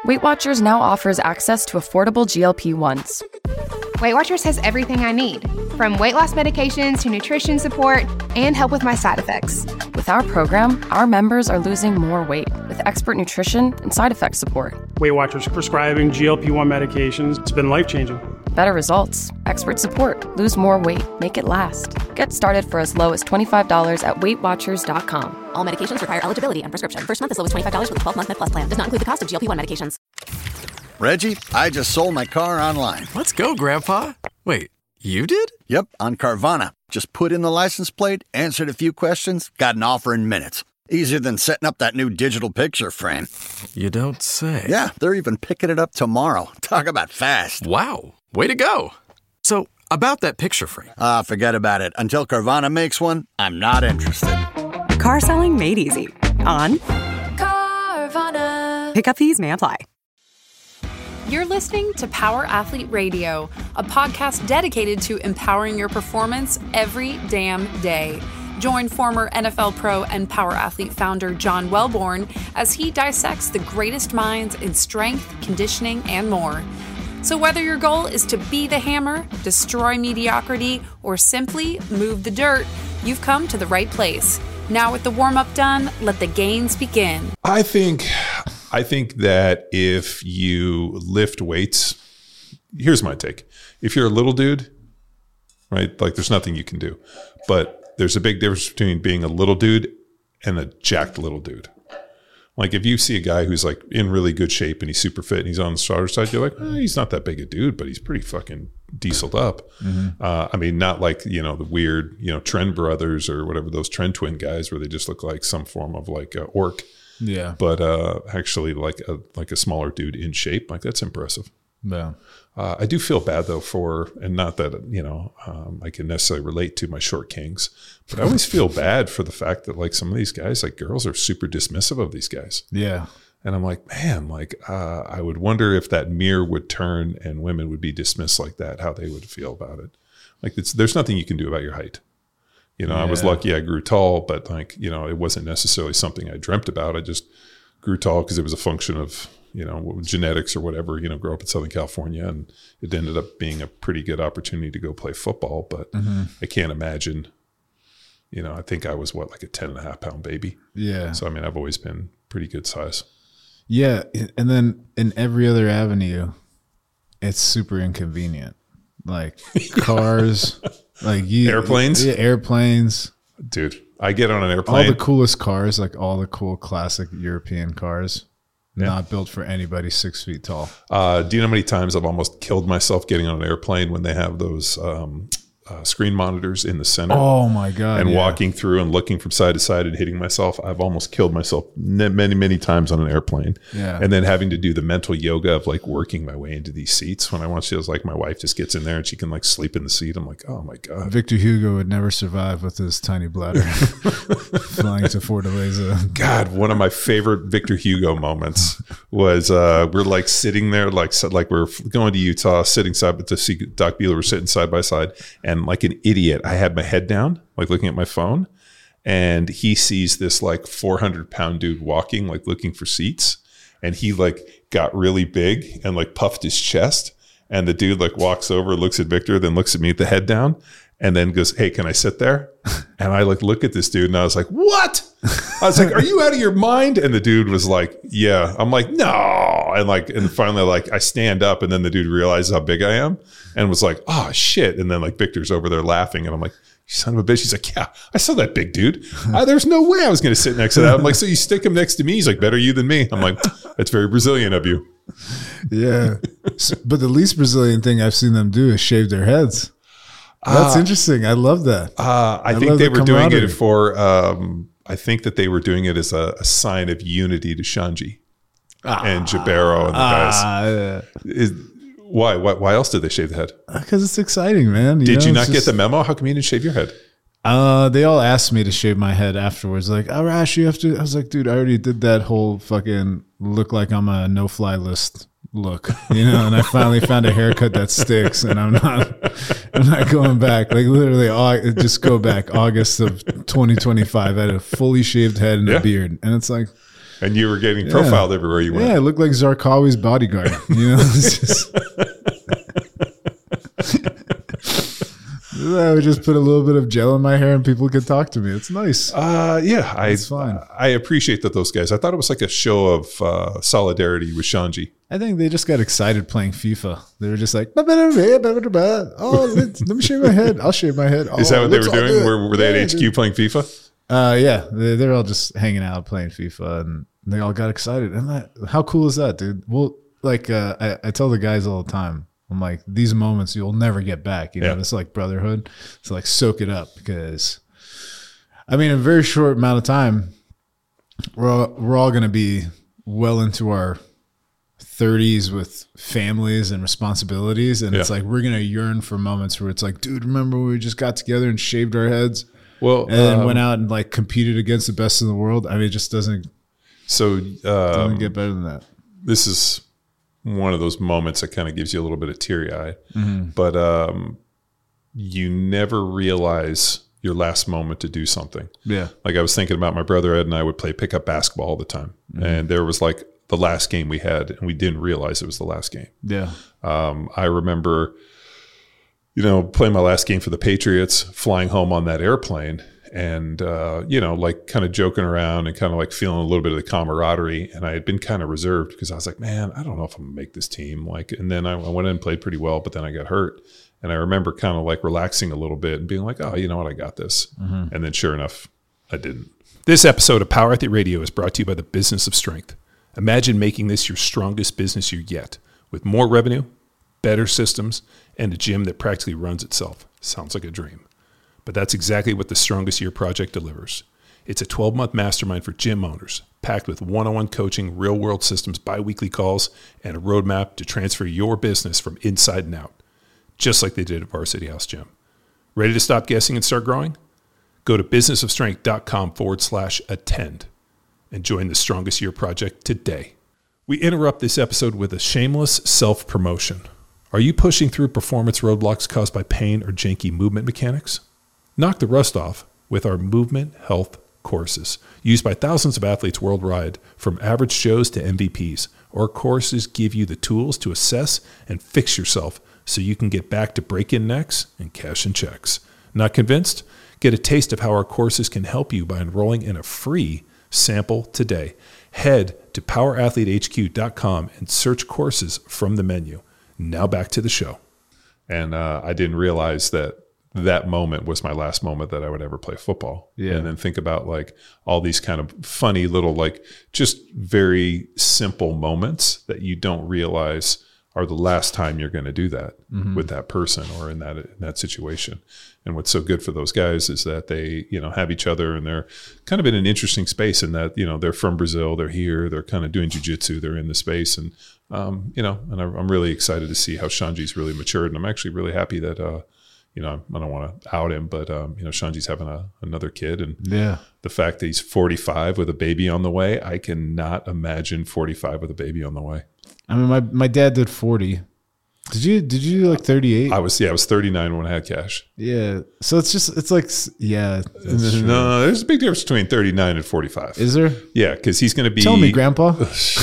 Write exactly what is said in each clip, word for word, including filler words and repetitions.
Weight Watchers now offers access to affordable G L P ones. Weight Watchers has everything I need, from weight loss medications to nutrition support and help with my side effects. With our program, our members are losing more weight with expert nutrition and side effect support. Weight Watchers prescribing G L P one medications. It's been life-changing. Better results, expert support, lose more weight, make it last. Get started for as low as twenty-five dollars at weight watchers dot com. All medications require eligibility and prescription. First month as low as twenty-five dollars with a twelve-month Med Plus plan. Does not include the cost of G L P one medications. Reggie, I just sold my car online. Let's go, Grandpa. Wait, you did? Yep, on Carvana. Just put in the license plate, answered a few questions, got an offer in minutes. Easier than setting up that new digital picture frame. You don't say. Yeah, they're even picking it up tomorrow. Talk about fast. Wow, way to go. So, about that picture frame. Ah, uh, forget about it. Until Carvana makes one, I'm not interested. Car selling made easy. On Carvana. Pickup fees may apply. You're listening to Power Athlete Radio, a podcast dedicated to empowering your performance every damn day. Join former N F L pro and Power Athlete founder John Welborn as he dissects the greatest minds in strength, conditioning, and more. So whether your goal is to be the hammer, destroy mediocrity, or simply move the dirt, you've come to the right place. Now with the warm-up done, let the gains begin. I think... I think that if you lift weights, here's my take. If you're a little dude, right, like there's nothing you can do. But there's a big difference between being a little dude and a jacked little dude. Like if you see a guy who's like in really good shape and he's super fit and he's on the starter side, you're like, oh, he's not that big a dude, but he's pretty fucking dieseled up. Mm-hmm. Uh, I mean, not like, you know, the weird, you know, Trend Brothers or whatever, those Trend Twin guys where they just look like some form of like a orc. Yeah, but uh, actually, like a like a smaller dude in shape, like that's impressive. Yeah, uh, I do feel bad though for, and not that you know um, I can necessarily relate to my short kings, but I always feel bad for the fact that like some of these guys, like girls, are super dismissive of these guys. Yeah, and I'm like, man, like uh, I would wonder if that mirror would turn and women would be dismissed like that, how they would feel about it. Like it's, there's nothing you can do about your height. You know, yeah. I was lucky I grew tall, but like, you know, it wasn't necessarily something I dreamt about. I just grew tall because it was a function of, you know, genetics or whatever, you know, grew up in Southern California, and it ended up being a pretty good opportunity to go play football. But mm-hmm. I can't imagine, you know, I think I was what, like a ten and a half pound baby. Yeah. So, I mean, I've always been pretty good size. Yeah. And then in every other avenue, it's super inconvenient. Like cars, like you, airplanes, yeah, airplanes. Dude, I get on an airplane. All the coolest cars, like all the cool classic European cars, yeah. not built for anybody six feet tall. Uh, do you know how many times I've almost killed myself getting on an airplane when they have those um, uh, screen monitors in the center? Oh my God. And yeah. walking through and looking from side to side and hitting myself. I've almost killed myself many, many times on an airplane. Yeah. And then having to do the mental yoga of like working my way into these seats. When I want to, like my wife just gets in there and she can like sleep in the seat. I'm like, oh my God. Victor Hugo would never survive with his tiny bladder flying to Fortaleza. God, one of my favorite Victor Hugo moments was uh, we're like sitting there, like, like we're going to Utah, sitting side to see Doc Bueller. We're sitting side by side. And like an idiot, I had my head down, like looking at my phone, and he sees this like four hundred pound dude walking, like looking for seats. And he like got really big and like puffed his chest. And the dude like walks over, looks at Victor, then looks at me with the head down, and then goes, hey, can I sit there? And I like look at this dude and I was like, what? I was like, are you out of your mind? And the dude was like, yeah. I'm like, no. And like, and finally like I stand up, and then the dude realizes how big I am and was like, oh shit. And then like Victor's over there laughing, and I'm like, you son of a bitch. He's like, yeah, I saw that big dude. I, there's no way I was going to sit next to that. I'm like, so you stick him next to me? He's like, better you than me. I'm like, that's very Brazilian of you. Yeah. But the least Brazilian thing I've seen them do is shave their heads. That's uh, interesting. I love that. Uh, I, I think they were doing it for, um, I think that they were doing it as a, a sign of unity to Shanji ah, and Jabero and the guys. Ah, yeah. Is, why? why? Why else did they shave the head? Because it's exciting, man. You did know, you not just, get the memo? How come you didn't shave your head? Uh, they all asked me to shave my head afterwards. Like, oh, Rash, you have to. I was like, dude, I already did that whole fucking look like I'm a no-fly list look, you know. And I finally found a haircut that sticks, and I'm not, I'm not going back. Like literally, just go back August of twenty twenty-five. I had a fully shaved head and yeah. a beard, and it's like, And you were getting profiled yeah. everywhere you went. Yeah, I looked like Zarqawi's bodyguard. You know, it's just, I would just put a little bit of gel in my hair and people could talk to me. It's nice. Uh, yeah, I, it's fine. I appreciate that those guys. I thought it was like a show of uh, solidarity with Shanji. I think they just got excited playing FIFA. They were just like, oh, let, let me shave my head. I'll shave my head. Oh, Is that what they were doing? Were, were they yeah, at H Q dude. playing FIFA? Uh, yeah, they, they're all just hanging out playing FIFA, and they all got excited. And that, how cool is that, dude? Well, like uh, I, I tell the guys all the time, I'm like, these moments you'll never get back. You know, yeah. It's like brotherhood. So like, soak it up because, I mean, in a very short amount of time, we're all, we're all going to be well into our thirties with families and responsibilities, and yeah. it's like we're going to yearn for moments where it's like, dude, remember when we just got together and shaved our heads? Well, and then um, went out and like competed against the best in the world. I mean, it just doesn't. So um, doesn't get better than that. This is one of those moments that kind of gives you a little bit of teary eye, mm-hmm. but um, you never realize your last moment to do something. Yeah. Like I was thinking about my brother Ed and I would play pickup basketball all the time, mm-hmm. and there was like the last game we had, and we didn't realize it was the last game. Yeah. Um, I remember. You know, playing my last game for the Patriots, flying home on that airplane and, uh, you know, like kind of joking around and kind of like feeling a little bit of the camaraderie. And I had been kind of reserved because I was like, man, I don't know if I'm going to make this team. Like, and then I, I went in and played pretty well, but then I got hurt. And I remember kind of like relaxing a little bit and being like, oh, you know what? I got this. Mm-hmm. And then sure enough, I didn't. This episode of Power Athlete Radio is brought to you by the Business of Strength. Imagine making this your strongest business year yet with more revenue, better systems, and a gym that practically runs itself. Sounds like a dream. But that's exactly what the Strongest Year Project delivers. It's a twelve-month mastermind for gym owners, packed with one-on-one coaching, real-world systems, bi-weekly calls, and a roadmap to transfer your business from inside and out, just like they did at Varsity House Gym. Ready to stop guessing and start growing? Go to businessofstrength.com forward slash attend and join the Strongest Year Project today. We interrupt this episode with a shameless self-promotion. Are you pushing through performance roadblocks caused by pain or janky movement mechanics? Knock the rust off with our Movement Health courses, used by thousands of athletes worldwide, from average Joes to M V Ps. Our courses give you the tools to assess and fix yourself so you can get back to break-in necks and cash in checks. Not convinced? Get a taste of how our courses can help you by enrolling in a free sample today. Head to power athlete h q dot com and search courses from the menu. Now back to the show. And uh, I didn't realize that that moment was my last moment that I would ever play football. Yeah. And then think about like all these kind of funny little, like just very simple moments that you don't realize are the last time you're going to do that mm-hmm. with that person or in that, in that situation. And what's so good for those guys is that they, you know, have each other and they're kind of in an interesting space in that, you know, they're from Brazil, they're here, they're kind of doing jiu-jitsu, they're in the space. And, um, you know, and I'm really excited to see how Shanji's really matured. And I'm actually really happy that, uh, you know, I don't want to out him, but, um, you know, Shanji's having a, another kid. And yeah, the fact that he's forty-five with a baby on the way, I cannot imagine forty-five with a baby on the way. I mean, my, my dad did forty. Did you, did you do like thirty-eight? I was, yeah, I was thirty-nine when I had Cash. Yeah. So it's just, it's like, yeah. No, there's a big difference between thirty-nine and forty-five. Is there? Yeah. Cause he's going to be. Tell me, Grandpa.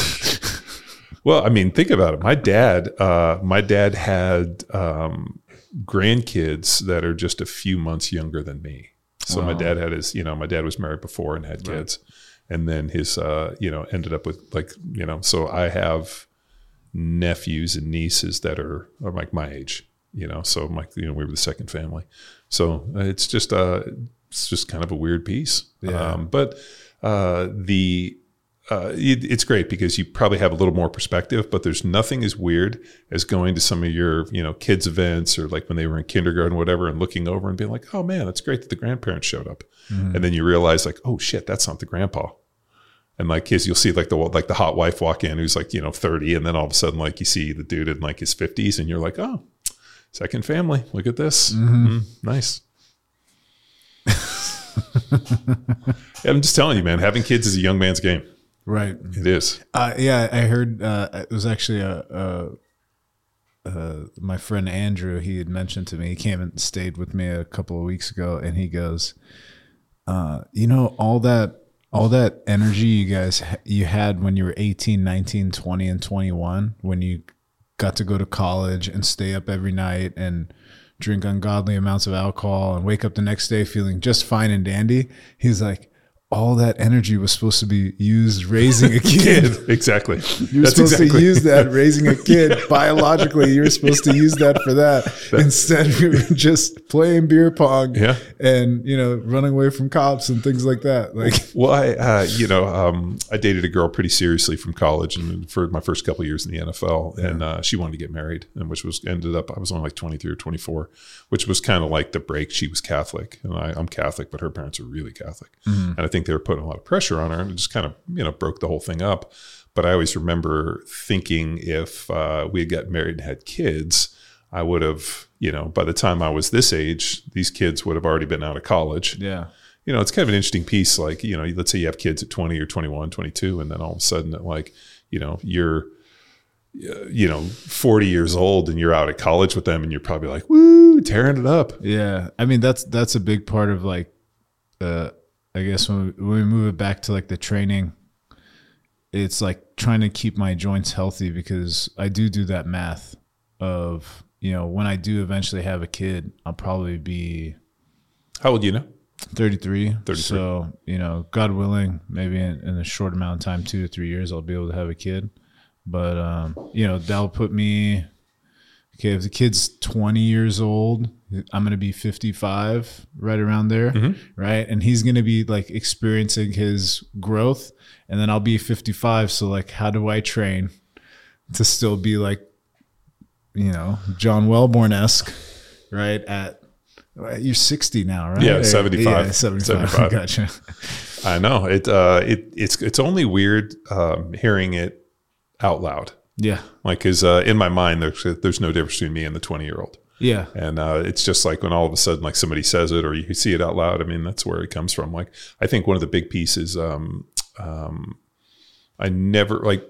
Well, I mean, think about it. My dad, uh, my dad had, um, grandkids that are just a few months younger than me. So wow. my dad had his, you know, my dad was married before and had kids. Right. And then his, uh, you know, ended up with like, you know, so I have nephews and nieces that are, are like my age, you know, so I'm like, you know, we were the second family. So it's just, uh, it's just kind of a weird piece. Yeah. Um, but, uh, the, Uh, it, it's great because you probably have a little more perspective, but there's nothing as weird as going to some of your, you know, kids' events or like when they were in kindergarten, whatever, and looking over and being like, oh man, that's great that the grandparents showed up. Mm-hmm. And then you realize like, oh shit, that's not the grandpa. And like kids, you'll see like the, like the hot wife walk in who's like, you know, thirty. And then all of a sudden, like you see the dude in like his fifties and you're like, oh, second family. Look at this. Mm-hmm. Mm, nice. Yeah, I'm just telling you, man, having kids is a young man's game. Right. It is. Uh, yeah, I heard uh, it was actually a, a, a my friend Andrew. He had mentioned to me. He came and stayed with me a couple of weeks ago, and he goes, uh, "You know, all that All that energy you guys you had when you were eighteen, nineteen, twenty, and twenty-one, when you got to go to college and stay up every night and drink ungodly amounts of alcohol and wake up the next day feeling just fine and dandy. He's like, all that energy was supposed to be used raising a kid. Exactly. You're That's supposed exactly. to use that raising a kid. Biologically, you're supposed to use that for that. that Instead, we were just playing beer pong yeah. and, you know, running away from cops and things like that. Like, well, I, uh, you know, um, I dated a girl pretty seriously from college and for my first couple of years in the N F L, yeah. and uh, she wanted to get married, and which was ended up, I was only like twenty-three or twenty-four, which was kind of like the break. She was Catholic, and I, I'm Catholic, but her parents are really Catholic, mm-hmm. and I think they were putting a lot of pressure on her, and it just kind of, you know, broke the whole thing up. But I always remember thinking if uh, we had gotten married and had kids, I would have, you know, by the time I was this age, these kids would have already been out of college. Yeah. You know, it's kind of an interesting piece. Like, you know, let's say you have kids at twenty or twenty-one, twenty-two, and then all of a sudden, like, you know, you're, you know, forty years old and you're out at college with them and you're probably like, woo, tearing it up. Yeah. I mean, that's, that's a big part of like, uh, I guess when we, when we move it back to like the training, it's like trying to keep my joints healthy, because I do do that math of, you know, when I do eventually have a kid, I'll probably be. How old do you know? thirty-three. thirty-three. So, you know, God willing, maybe in, in a short amount of time, two to three years, I'll be able to have a kid. But, um, you know, that'll put me, okay, if the kid's twenty years old, I'm going to be fifty-five, right around there, mm-hmm. right? And he's going to be like experiencing his growth, and then I'll be fifty-five. So like, how do I train to still be like, you know, John Wellborn-esque, right? At, you're sixty now, right? Yeah, seventy-five. Yeah, seventy-five. seventy-five. Gotcha. I know it. Uh, it it's it's only weird um, hearing it out loud. Yeah, like because uh, in my mind, there's there's no difference between me and the twenty year old. Yeah, and uh, it's just like when all of a sudden like somebody says it or you see it out loud. I mean, that's where it comes from. Like I think one of the big pieces. Um, um, I never like.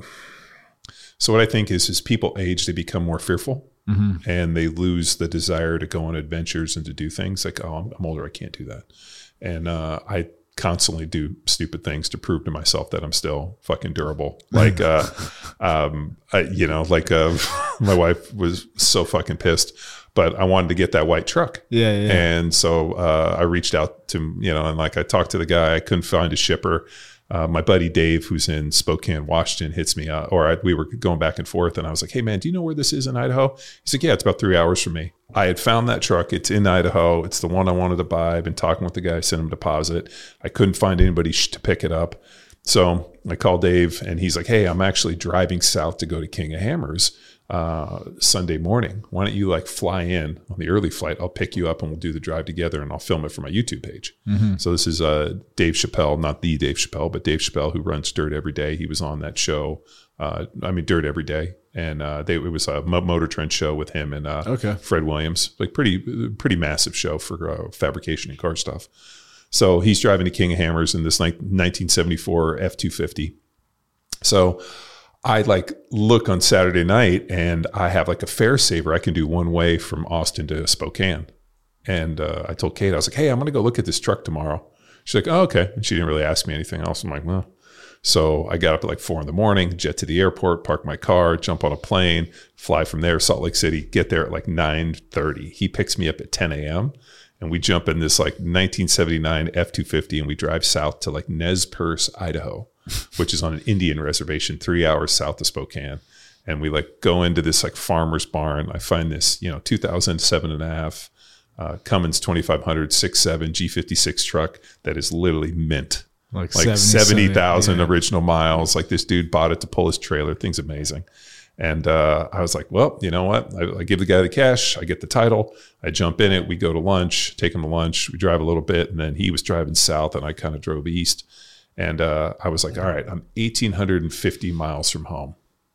So what I think is, is people age, they become more fearful. Mm-hmm. And they lose the desire to go on adventures and to do things like, oh, I'm, I'm older, I can't do that. And uh, I constantly do stupid things to prove to myself that I'm still fucking durable. Like, uh, um, I, you know, like uh, my wife was so fucking pissed, but I wanted to get that white truck. Yeah, yeah. And so uh, I reached out to, you know, and like I talked to the guy, I couldn't find a shipper. Uh, my buddy Dave, who's in Spokane, Washington, hits me up, or I, we were going back and forth, and I was like, "Hey, man, do you know where this is in Idaho?" He's like, "Yeah, it's about three hours from me." I had found that truck. It's in Idaho. It's the one I wanted to buy. I've been talking with the guy, sent him a deposit. I couldn't find anybody sh- to pick it up. So I called Dave, and he's like, "Hey, I'm actually driving south to go to King of Hammers uh, Sunday morning. Why don't you like fly in on the early flight? I'll pick you up and we'll do the drive together, and I'll film it for my YouTube page." Mm-hmm. So this is uh, Dave Chappelle, not the Dave Chappelle, but Dave Chappelle, who runs Dirt Every Day. He was on that show. Uh, I mean, Dirt Every Day. And uh, they, it was a Motor Trend show with him and uh, okay. Fred Williams, like pretty, pretty massive show for uh, fabrication and car stuff. So he's driving to King of Hammers in this like nineteen seventy-four F two fifty. So I like look on Saturday night and I have like a fare saver. I can do one way from Austin to Spokane. And uh, I told Kate, I was like, "Hey, I'm going to go look at this truck tomorrow." She's like, "Oh, okay." And she didn't really ask me anything else. I'm like, well. So I got up at like four in the morning, jet to the airport, park my car, jump on a plane, fly from there, Salt Lake City, get there at like nine thirty. He picks me up at ten a.m. and we jump in this like nineteen seventy-nine F two fifty and we drive south to like Nez Perce, Idaho, which is on an Indian reservation, three hours south of Spokane. And we like go into this like farmer's barn. I find this, you know, two thousand seven and a half uh, Cummins twenty-five hundred six seven G fifty-six truck that is literally mint. Like, like seventy thousand yeah. original miles. Like this dude bought it to pull his trailer. Thing's amazing. And uh, I was like, well, you know what? I, I give the guy the cash. I get the title. I jump in it. We go to lunch, take him to lunch. We drive a little bit. And then he was driving south and I kind of drove east. And uh, I was like, all right, I'm one thousand eight hundred fifty miles from home.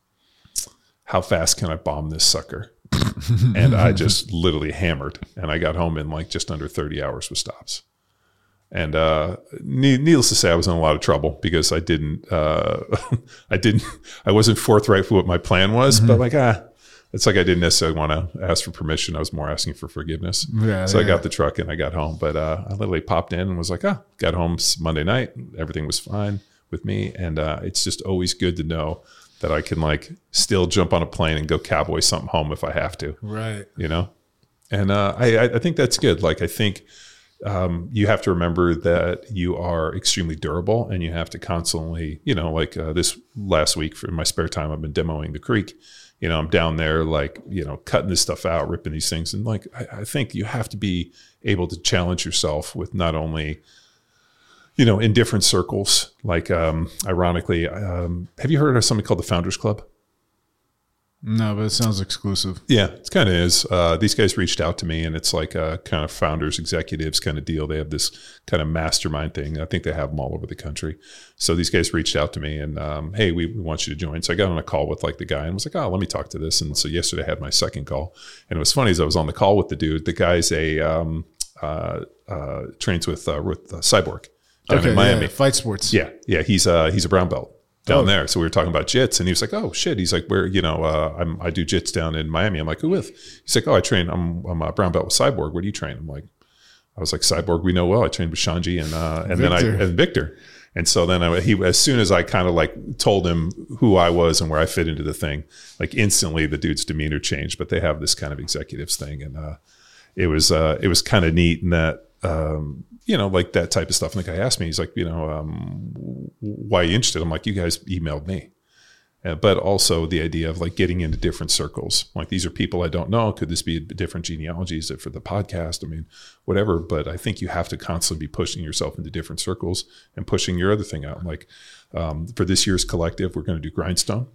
How fast can I bomb this sucker? And I just literally hammered. And I got home in like just under thirty hours with stops. And uh, needless to say, I was in a lot of trouble because I didn't, uh, I didn't, I wasn't forthright for what my plan was. Mm-hmm. But like, ah, it's like I didn't necessarily want to ask for permission. I was more asking for forgiveness. Yeah, so yeah. I got the truck and I got home. But uh, I literally popped in and was like, ah, got home Monday night. Everything was fine with me. And uh, it's just always good to know that I can like still jump on a plane and go cowboy something home if I have to. Right. You know? And uh, I, I think that's good. Like, I think um, you have to remember that you are extremely durable and you have to constantly, you know, like uh, this last week for my spare time, I've been demoing the creek. You know, I'm down there like, you know, cutting this stuff out, ripping these things. And like, I, I think you have to be able to challenge yourself with not only, you know, in different circles, like um, ironically, um, have you heard of something called the Founders Club? No, but it sounds exclusive. Yeah, it kind of is. Uh, these guys reached out to me, and it's like a kind of founders, executives kind of deal. They have this kind of mastermind thing. I think they have them all over the country. So these guys reached out to me, and um, hey, we, we want you to join. So I got on a call with like the guy, and was like, oh, let me talk to this. And so yesterday I had my second call, and it was funny as I was on the call with the dude. The guy's a um, uh, uh, trains with uh, with uh, Cyborg down okay, in Miami. Yeah, fight sports. Yeah, yeah. He's uh, he's a brown belt down oh. there. So we were talking about jits, and he was like, oh shit. He's like, where, you know, uh, I'm, I do jits down in Miami. I'm like, who with? He's like, oh, I train, I'm, I'm a brown belt with Cyborg. Where do you train? I'm like, I was like, Cyborg, we know well. I trained with Shanji and, uh, and then I, and Victor. And so then I, he, as soon as I kind of like told him who I was and where I fit into the thing, like instantly the dude's demeanor changed, but they have this kind of executives thing. And, uh, it was, uh, it was kind of neat in that, um, you know, like that type of stuff. And the guy asked me, he's like, you know, um, why are you interested? I'm like, you guys emailed me. Uh, but also the idea of like getting into different circles. Like, these are people I don't know. Could this be a different genealogy? Is it for the podcast? I mean, whatever. But I think you have to constantly be pushing yourself into different circles and pushing your other thing out. Like um, for this year's collective, we're going to do Grindstone.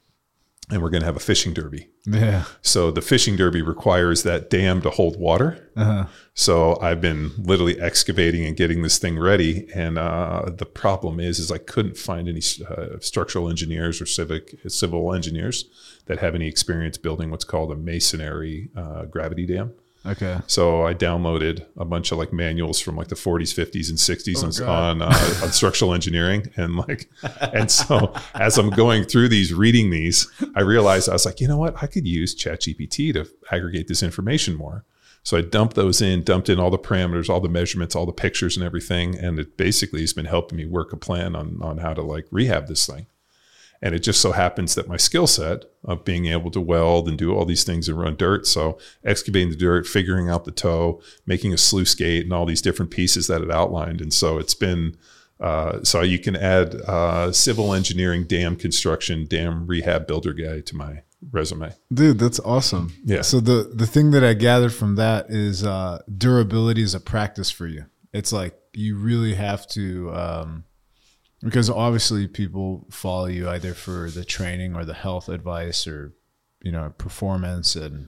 And we're going to have a fishing derby. Yeah. So the fishing derby requires that dam to hold water. Uh-huh. So I've been literally excavating and getting this thing ready. And uh, the problem is, is I couldn't find any uh, structural engineers or civic civil engineers that have any experience building what's called a masonry uh, gravity dam. Okay. So I downloaded a bunch of like manuals from like the forties, fifties, and sixties oh, on uh, on structural engineering, and like, and so as I'm going through these, reading these, I realized I was like, you know what, I could use ChatGPT to aggregate this information more. So I dumped those in, dumped in all the parameters, all the measurements, all the pictures, and everything, and it basically has been helping me work a plan on on how to like rehab this thing. And it just so happens that my skill set of being able to weld and do all these things and run dirt, so excavating the dirt, figuring out the toe, making a sluice gate, and all these different pieces that it outlined. And so it's been, uh, so you can add uh, civil engineering, dam construction, dam rehab builder guy to my resume. Dude, that's awesome. Yeah. So the, the thing that I gathered from that is uh, durability is a practice for you. It's like you really have to... Um, Because obviously people follow you either for the training or the health advice or, you know, performance. And,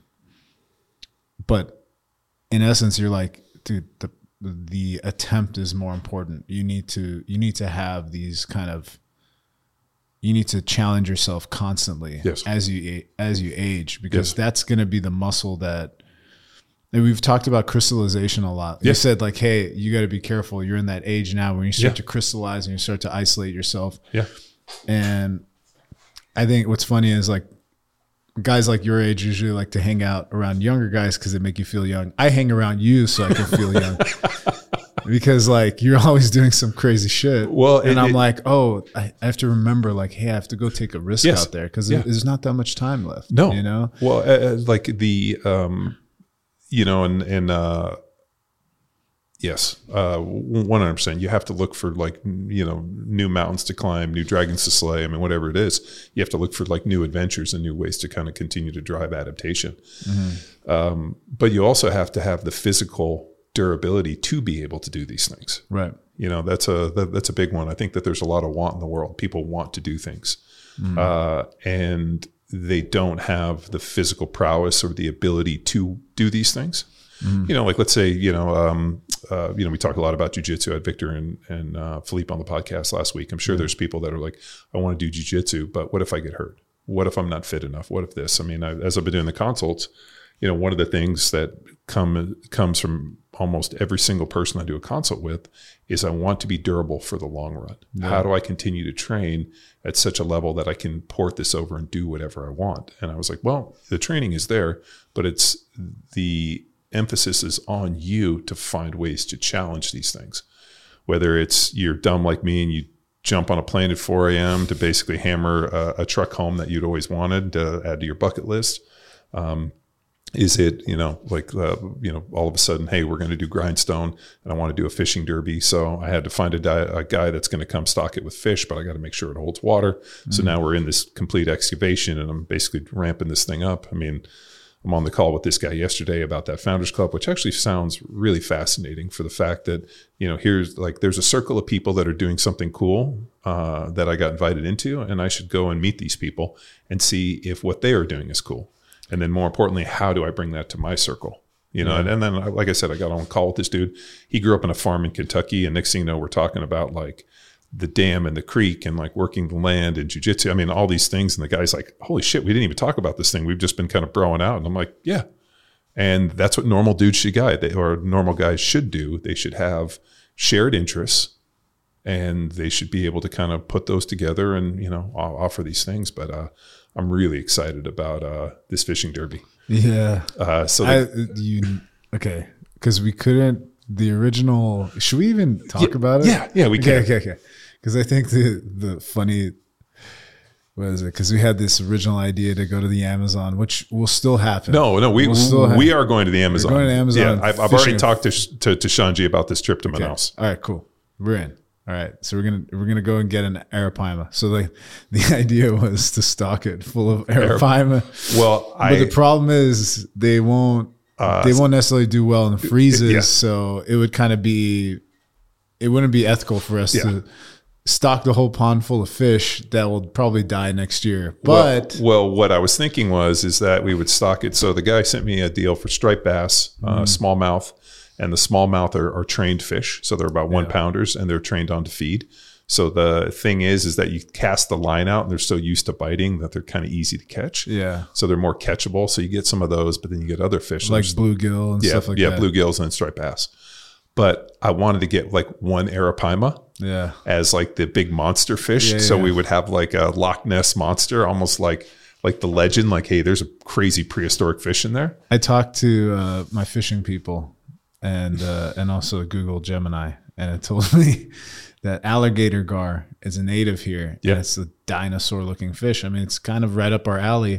but in essence, you're like, dude, the, the attempt is more important. You need to, you need to have these kind of, you need to challenge yourself constantly yes. as you, as you age, because yes. that's going to be the muscle that, and we've talked about crystallization a lot. You yeah. said like, hey, you got to be careful. You're in that age now when you start yeah. to crystallize and you start to isolate yourself. Yeah. And I think what's funny is like guys like your age usually like to hang out around younger guys because they make you feel young. I hang around you so I can feel young because like you're always doing some crazy shit. Well, and it, I'm it, like, oh, I, I have to remember like, hey, I have to go take a risk yes. out there because yeah. there's not that much time left. No. You know? Well, uh, like the, um, you know, and, and, uh, yes, uh, one hundred percent. You have to look for like, you know, new mountains to climb, new dragons to slay. I mean, whatever it is, you have to look for like new adventures and new ways to kind of continue to drive adaptation. Mm-hmm. Um, but you also have to have the physical durability to be able to do these things. Right. You know, that's a, that, that's a big one. I think that there's a lot of want in the world. People want to do things. Mm-hmm. Uh, and they don't have the physical prowess or the ability to do these things. Mm. You know, like let's say, you know, um, uh, you know, we talk a lot about jujitsu. I had Victor and, and uh, Philippe on the podcast last week. I'm sure mm. there's people that are like, I want to do jujitsu, but what if I get hurt? What if I'm not fit enough? What if this? I mean, I, as I've been doing the consults, you know, one of the things that come comes from almost every single person I do a consult with is I want to be durable for the long run. Yeah. How do I continue to train at such a level that I can port this over and do whatever I want? And I was like, well, the training is there, but it's the emphasis is on you to find ways to challenge these things. Whether it's you're dumb like me and you jump on a plane at four a.m. to basically hammer a, a truck home that you'd always wanted to add to your bucket list. Um, Is it, you know, like, uh, you know, all of a sudden, hey, we're going to do grindstone and I want to do a fishing derby. So I had to find a, di- a guy that's going to come stock it with fish, but I got to make sure it holds water. Mm-hmm. So now we're in this complete excavation and I'm basically ramping this thing up. I mean, I'm on the call with this guy yesterday about that Founders Club, which actually sounds really fascinating for the fact that, you know, here's like, there's a circle of people that are doing something cool uh, that I got invited into, and I should go and meet these people and see if what they are doing is cool. And then more importantly, how do I bring that to my circle? You know, yeah. and, and then, like I said, I got on a call with this dude. He grew up in a farm in Kentucky. And next thing you know, we're talking about like the dam and the creek and like working the land and jujitsu. I mean, all these things. And the guy's like, holy shit, we didn't even talk about this thing. We've just been kind of broing out. And I'm like, yeah. And that's what normal dudes should guide they, or normal guys should do. They should have shared interests and they should be able to kind of put those together and, you know, offer these things. But, uh, I'm really excited about uh, this fishing derby. Yeah. Uh, so I, the, you okay? Because we couldn't. The original. Should we even talk yeah, about it? Yeah, yeah, we okay, can. Okay, okay. Because I think the the funny. What is it? Because we had this original idea to go to the Amazon, which will still happen. No, no, we we'll still we are going to the Amazon. We're going to Amazon. Yeah, I've, I've already talked to to, to Shanji about this trip to okay. Manaus. All right, cool. We're in. All right, so we're gonna we're gonna go and get an arapaima. So the the idea was to stock it full of arapaima. Well, but I, the problem is they won't uh, they won't necessarily do well in the freezes. Yeah. So it would kind of be it wouldn't be ethical for us yeah. to stock the whole pond full of fish that will probably die next year. But well, well, what I was thinking was is that we would stock it. So the guy sent me a deal for striped bass, mm. uh, smallmouth. And the smallmouth are, are trained fish. So they're about one yeah. pounders and they're trained on to feed. So the thing is, is that you cast the line out and they're so used to biting that they're kind of easy to catch. Yeah. So they're more catchable. So you get some of those, but then you get other fish. Like bluegill and yeah, stuff like yeah, that. Yeah, bluegills and striped bass. But I wanted to get like one arapaima yeah. as like the big monster fish. Yeah, so yeah. we would have like a Loch Ness monster, almost like like the legend, like, hey, there's a crazy prehistoric fish in there. I talked to uh, my fishing people. And uh, and also Google Gemini, and it told me that alligator gar is a native here. Yeah, and it's a dinosaur-looking fish. I mean, it's kind of right up our alley.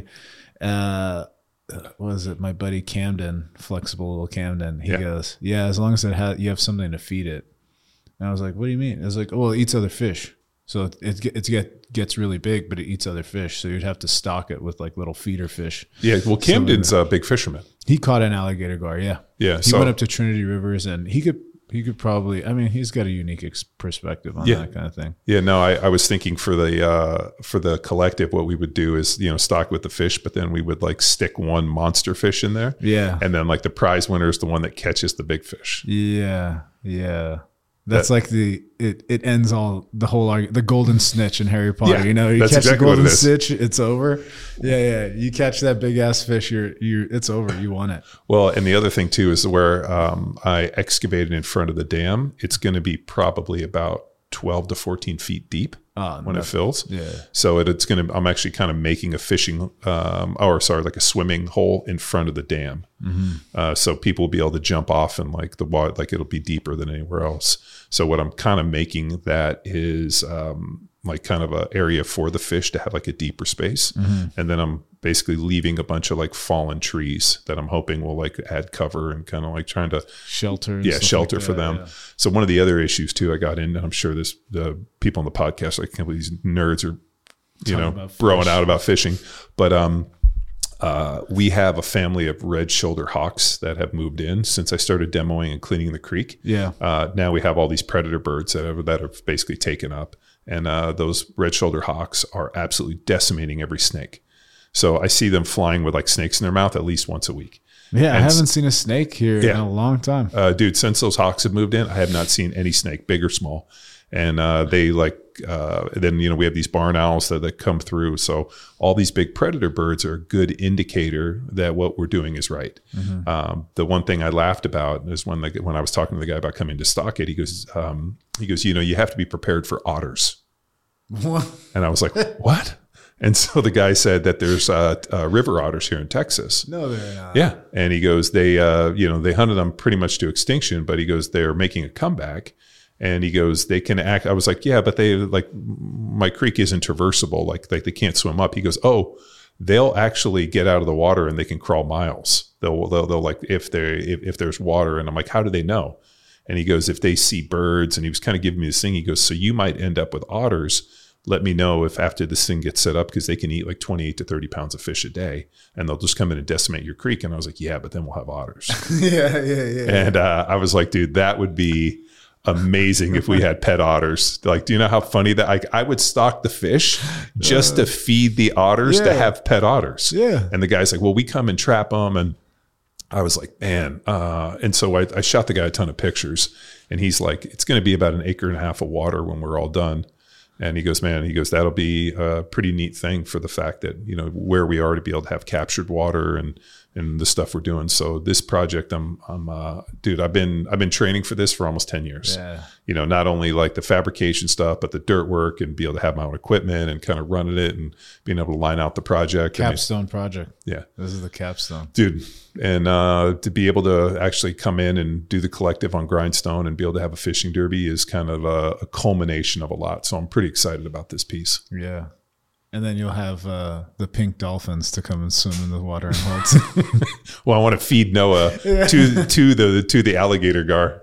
Uh, what is it? My buddy Camden, flexible little Camden. He yeah. goes, "Yeah, as long as it ha- you have something to feed it." And I was like, "What do you mean?" It was like, "Oh, it eats other fish, so it it, it get, gets really big, but it eats other fish. So you'd have to stock it with like little feeder fish." Yeah, well, Camden's a big fisherman. He caught an alligator gar, yeah. Yeah. He so, went up to Trinity Rivers and he could he could probably, I mean, he's got a unique ex- perspective on yeah. that kind of thing. Yeah, no, I, I was thinking for the uh, for the collective, what we would do is, you know, stock with the fish, but then we would like stick one monster fish in there. Yeah. And then like the prize winner is the one that catches the big fish. Yeah. Yeah. That's that, like the it it ends all the whole argument. The golden snitch in Harry Potter. Yeah, you know, you that's catch exactly the golden what it is. snitch, it's over. Yeah, yeah. You catch that big ass fish, you're you it's over. You won it. Well, and the other thing too is where um, I excavated in front of the dam. It's going to be probably about twelve to fourteen feet deep oh, when no. it fills. Yeah. So it, it's going to. I'm actually kind of making a fishing, um, or sorry, like a swimming hole in front of the dam. Mm-hmm. Uh, so people will be able to jump off and like the water, like it'll be deeper than anywhere else. So what I'm kind of making that is um, like kind of a area for the fish to have like a deeper space. Mm-hmm. And then I'm basically leaving a bunch of like fallen trees that I'm hoping will like add cover and kind of like trying to shelter. Yeah. Shelter like for that, them. Yeah. So one of the other issues too, I got in, and I'm sure this, the people on the podcast, like, I can't believe these nerds are, you Talking know, throwing out about fishing, but, um, Uh, we have a family of red-shouldered hawks that have moved in since I started demoing and cleaning the creek. Yeah. Uh, now we have all these predator birds that have, that have basically taken up, and uh, those red-shouldered hawks are absolutely decimating every snake. So I see them flying with like snakes in their mouth at least once a week. Yeah, and I haven't seen a snake here yeah. in a long time. Uh, dude, since those hawks have moved in, I have not seen any snake, big or small. And uh, they like, uh, then, you know, we have these barn owls that, that come through. So all these big predator birds are a good indicator that what we're doing is right. Mm-hmm. Um, the one thing I laughed about is when the, when I was talking to the guy about coming to stock it, he goes, um, he goes, you know, you have to be prepared for otters. What? And I was like, what? And so the guy said that there's uh, uh, river otters here in Texas. No, they're not. Yeah. And he goes, they, uh, you know, they hunted them pretty much to extinction, but he goes, they're making a comeback. And he goes, they can act. I was like, yeah, but they like, my creek isn't traversable. Like, like they can't swim up. He goes, oh, they'll actually get out of the water and they can crawl miles. They'll, they'll, they'll like, if they, if, if there's water. And I'm like, how do they know? And he goes, if they see birds, and he was kind of giving me this thing. He goes, so you might end up with otters. Let me know if after this thing gets set up, because they can eat like twenty-eight to thirty pounds of fish a day, and they'll just come in and decimate your creek. And I was like, yeah, but then we'll have otters. yeah, yeah, yeah. And uh, I was like, dude, that would be amazing if we had pet otters. Like, do you know how funny that I, I would stock the fish just uh, to feed the otters yeah. to have pet otters. Yeah. And the guy's like, well, we come and trap them. And I was like, man. Uh, and so I, I shot the guy a ton of pictures, and he's like, it's going to be about an acre and a half of water when we're all done. And he goes, man, he goes, that'll be a pretty neat thing for the fact that, you know, where we are to be able to have captured water and, and the stuff we're doing. So this project, I'm, I'm, uh, dude, I've been, I've been training for this for almost ten years, yeah. you know, not only like the fabrication stuff, but the dirt work, and be able to have my own equipment and kind of running it and being able to line out the project. Capstone I mean, project. Yeah. This is the capstone, dude. And, uh, to be able to actually come in and do the collective on Grindstone and be able to have a fishing derby is kind of a, a culmination of a lot. So I'm pretty excited about this piece. Yeah. And then you'll have uh, the pink dolphins to come and swim in the water and hold. Well, I want to feed Noah yeah. to to the to the alligator gar.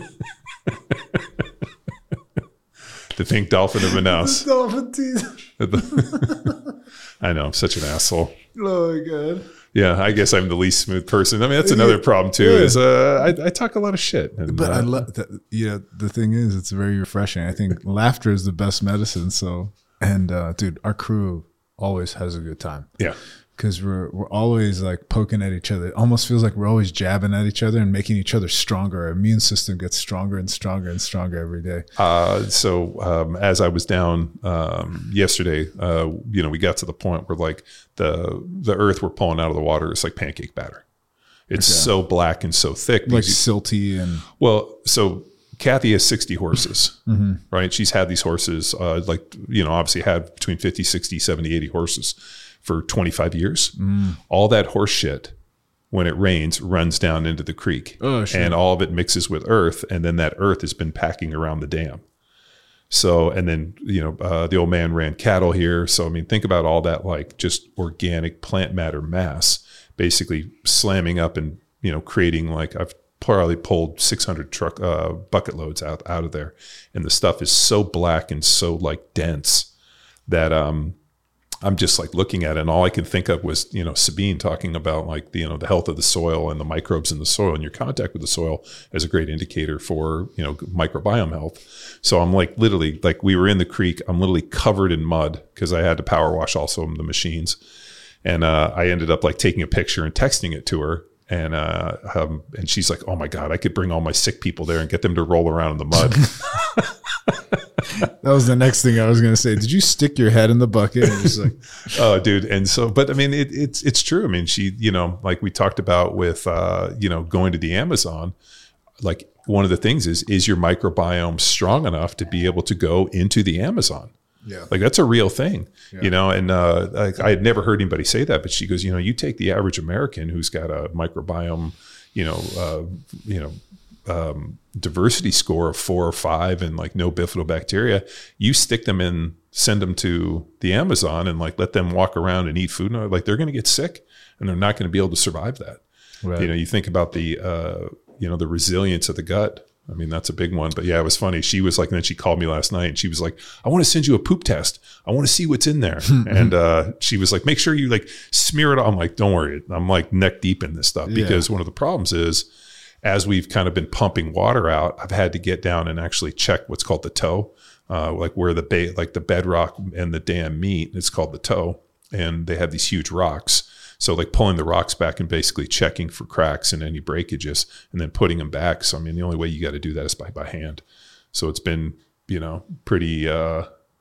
The pink dolphin of Manaus. The dolphin teeth. I know, I'm such an asshole. Oh my god. Yeah, I guess I'm the least smooth person. I mean, that's another problem too. Yeah. Is uh, I, I talk a lot of shit. And, but uh, I love that. Yeah, the thing is, it's very refreshing. I think laughter is the best medicine. So. And uh, dude, our crew always has a good time. Yeah, because we're we're always like poking at each other. It almost feels like we're always jabbing at each other and making each other stronger. Our immune system gets stronger and stronger and stronger every day. Uh, so um, as I was down um, yesterday, uh, you know, we got to the point where like the the earth we're pulling out of the water is like pancake batter. It's okay. So black and so thick, like silty and well, so. Kathy has sixty horses, mm-hmm. right? She's had these horses, uh, like, you know, obviously had between fifty, sixty, seventy, eighty horses for twenty-five years. Mm. All that horse shit, when it rains, runs down into the creek. Oh, sure. And all of it mixes with earth. And then that earth has been packing around the dam. So, and then, you know, uh, the old man ran cattle here. So, I mean, think about all that, like just organic plant matter mass, basically slamming up and, you know, creating like I've probably pulled six hundred truck uh, bucket loads out, out of there. And the stuff is so black and so like dense that um, I'm just like looking at it. And all I could think of was, you know, Sabine talking about like the, you know, the health of the soil and the microbes in the soil, and your contact with the soil is a great indicator for, you know, microbiome health. So I'm like, literally, like we were in the creek, I'm literally covered in mud because I had to power wash also the machines. And uh, I ended up like taking a picture and texting it to her. And uh, um, and she's like, oh my God, I could bring all my sick people there and get them to roll around in the mud. That was the next thing I was going to say. Did you stick your head in the bucket? And just like, oh, dude. And so, but I mean, it, it's it's true. I mean, she, you know, like we talked about with, uh, you know, going to the Amazon, like one of the things is, is your microbiome strong enough to be able to go into the Amazon? Yeah. Like that's a real thing, yeah. you know, and uh, like I had never heard anybody say that, but she goes, you know, you take the average American who's got a microbiome, you know, uh, you know, um, diversity score of four or five and like no bifidobacteria, you stick them in, send them to the Amazon and like let them walk around and eat food. And like they're going to get sick and they're not going to be able to survive that. Right. You know, you think about the, uh, you know, the resilience of the gut. I mean, that's a big one. But yeah, it was funny. She was like, and then she called me last night and she was like, I want to send you a poop test. I want to see what's in there. And uh, she was like, make sure you like smear it. I'm like, don't worry. I'm like neck deep in this stuff because yeah. one of the problems is as we've kind of been pumping water out, I've had to get down and actually check what's called the toe, uh, like where the ba- like the bedrock and the dam meet. It's called the toe. And they have these huge rocks. So like pulling the rocks back and basically checking for cracks and any breakages and then putting them back. So, I mean, the only way you got to do that is by, by hand. So it's been, you know, pretty, uh,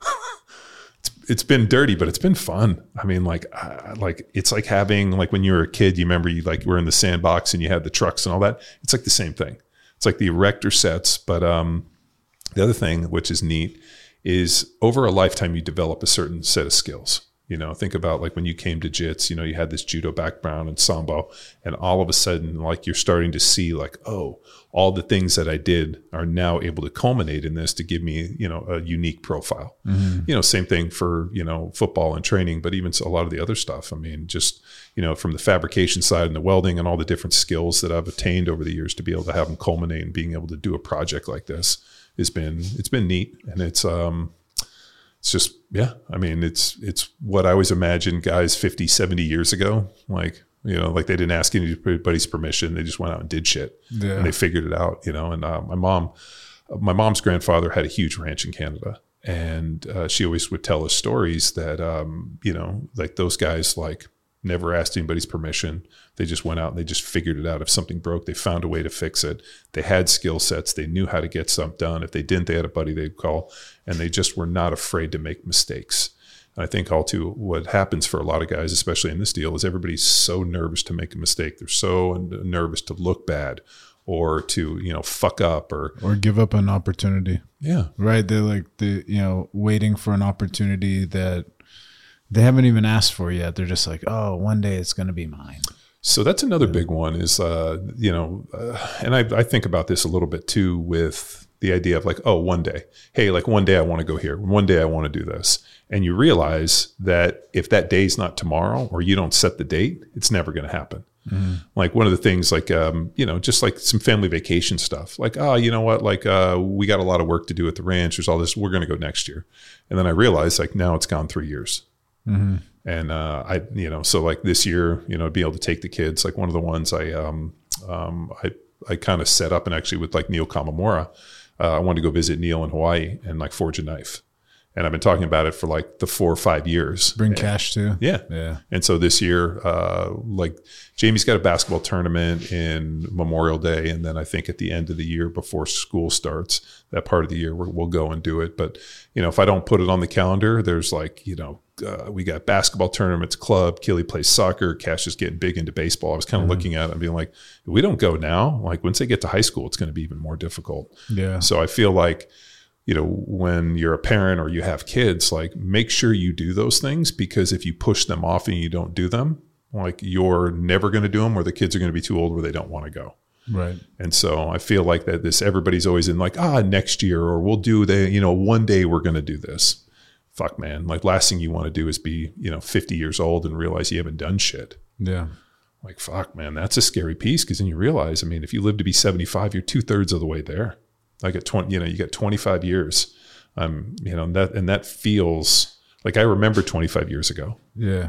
it's, it's been dirty, but it's been fun. I mean, like, I, like it's like having, like when you were a kid, you remember you like were in the sandbox and you had the trucks and all that. It's like the same thing. It's like the erector sets. But um, the other thing, which is neat, is over a lifetime, you develop a certain set of skills. You know, think about like when you came to jits, you know, you had this judo background and sambo, and all of a sudden, like you're starting to see like, oh, all the things that I did are now able to culminate in this to give me, you know, a unique profile. Mm-hmm. You know, same thing for, you know, football and training, but even a lot of the other stuff. I mean, just, you know, from the fabrication side and the welding and all the different skills that I've attained over the years to be able to have them culminate and being able to do a project like this has been, it's been neat. And it's, um, It's just, yeah, I mean, it's it's what I always imagined guys fifty, seventy years ago, like, you know, like they didn't ask anybody's permission. They just went out and did shit. Yeah. And they figured it out, you know. And uh, my mom, my mom's grandfather had a huge ranch in Canada. And uh, she always would tell us stories that, um, you know, like those guys, like, never asked anybody's permission. They just went out and they just figured it out. If something broke, they found a way to fix it. They had skill sets. They knew how to get something done. If they didn't, they had a buddy they'd call, and they just were not afraid to make mistakes. And I think all too what happens for a lot of guys, especially in this deal, is everybody's so nervous to make a mistake. They're so nervous to look bad or to, you know, fuck up or or give up an opportunity. Yeah. Right. They're like the, you know, waiting for an opportunity that they haven't even asked for yet. They're just like, oh, one day it's going to be mine. So that's another big one is, uh, you know, uh, and I, I think about this a little bit too with the idea of like, oh, one day, hey, like one day I want to go here. One day I want to do this. And you realize that if that day's not tomorrow or you don't set the date, it's never going to happen. Mm-hmm. Like one of the things like, um, you know, just like some family vacation stuff, like, oh, you know what, like uh, we got a lot of work to do at the ranch. There's all this, we're going to go next year. And then I realized like now it's gone three years. Mm-hmm. And, uh, I, you know, so like this year, you know, be able to take the kids, like one of the ones I, um, um, I, I kind of set up and actually with like Neil Kamamura, uh, I wanted to go visit Neil in Hawaii and like forge a knife. And I've been talking about it for like the four or five years. Bring and, cash too. Yeah. Yeah. And so this year, uh, like Jamie's got a basketball tournament in Memorial Day. And then I think at the end of the year before school starts, that part of the year we'll, we'll go and do it. But, you know, if I don't put it on the calendar, there's like, you know, uh, we got basketball tournaments, club, Killy plays soccer, Cash is getting big into baseball. I was kind of mm-hmm. looking at it and being like, if we don't go now, like once they get to high school, it's going to be even more difficult. Yeah. So I feel like, you know, when you're a parent or you have kids, like make sure you do those things, because if you push them off and you don't do them, like you're never going to do them, or the kids are going to be too old where they don't want to go. Right. And so I feel like that this, everybody's always in like, ah, next year, or we'll do the, you know, one day we're going to do this. Fuck, man. Like last thing you want to do is be, you know, fifty years old and realize you haven't done shit. Yeah. Like, fuck, man, that's a scary piece. Cause then you realize, I mean, if you live to be seventy-five, you're two thirds of the way there. Like at twenty, you know, you got twenty-five years. Um, you know, and that, and that feels like I remember twenty-five years ago. Yeah.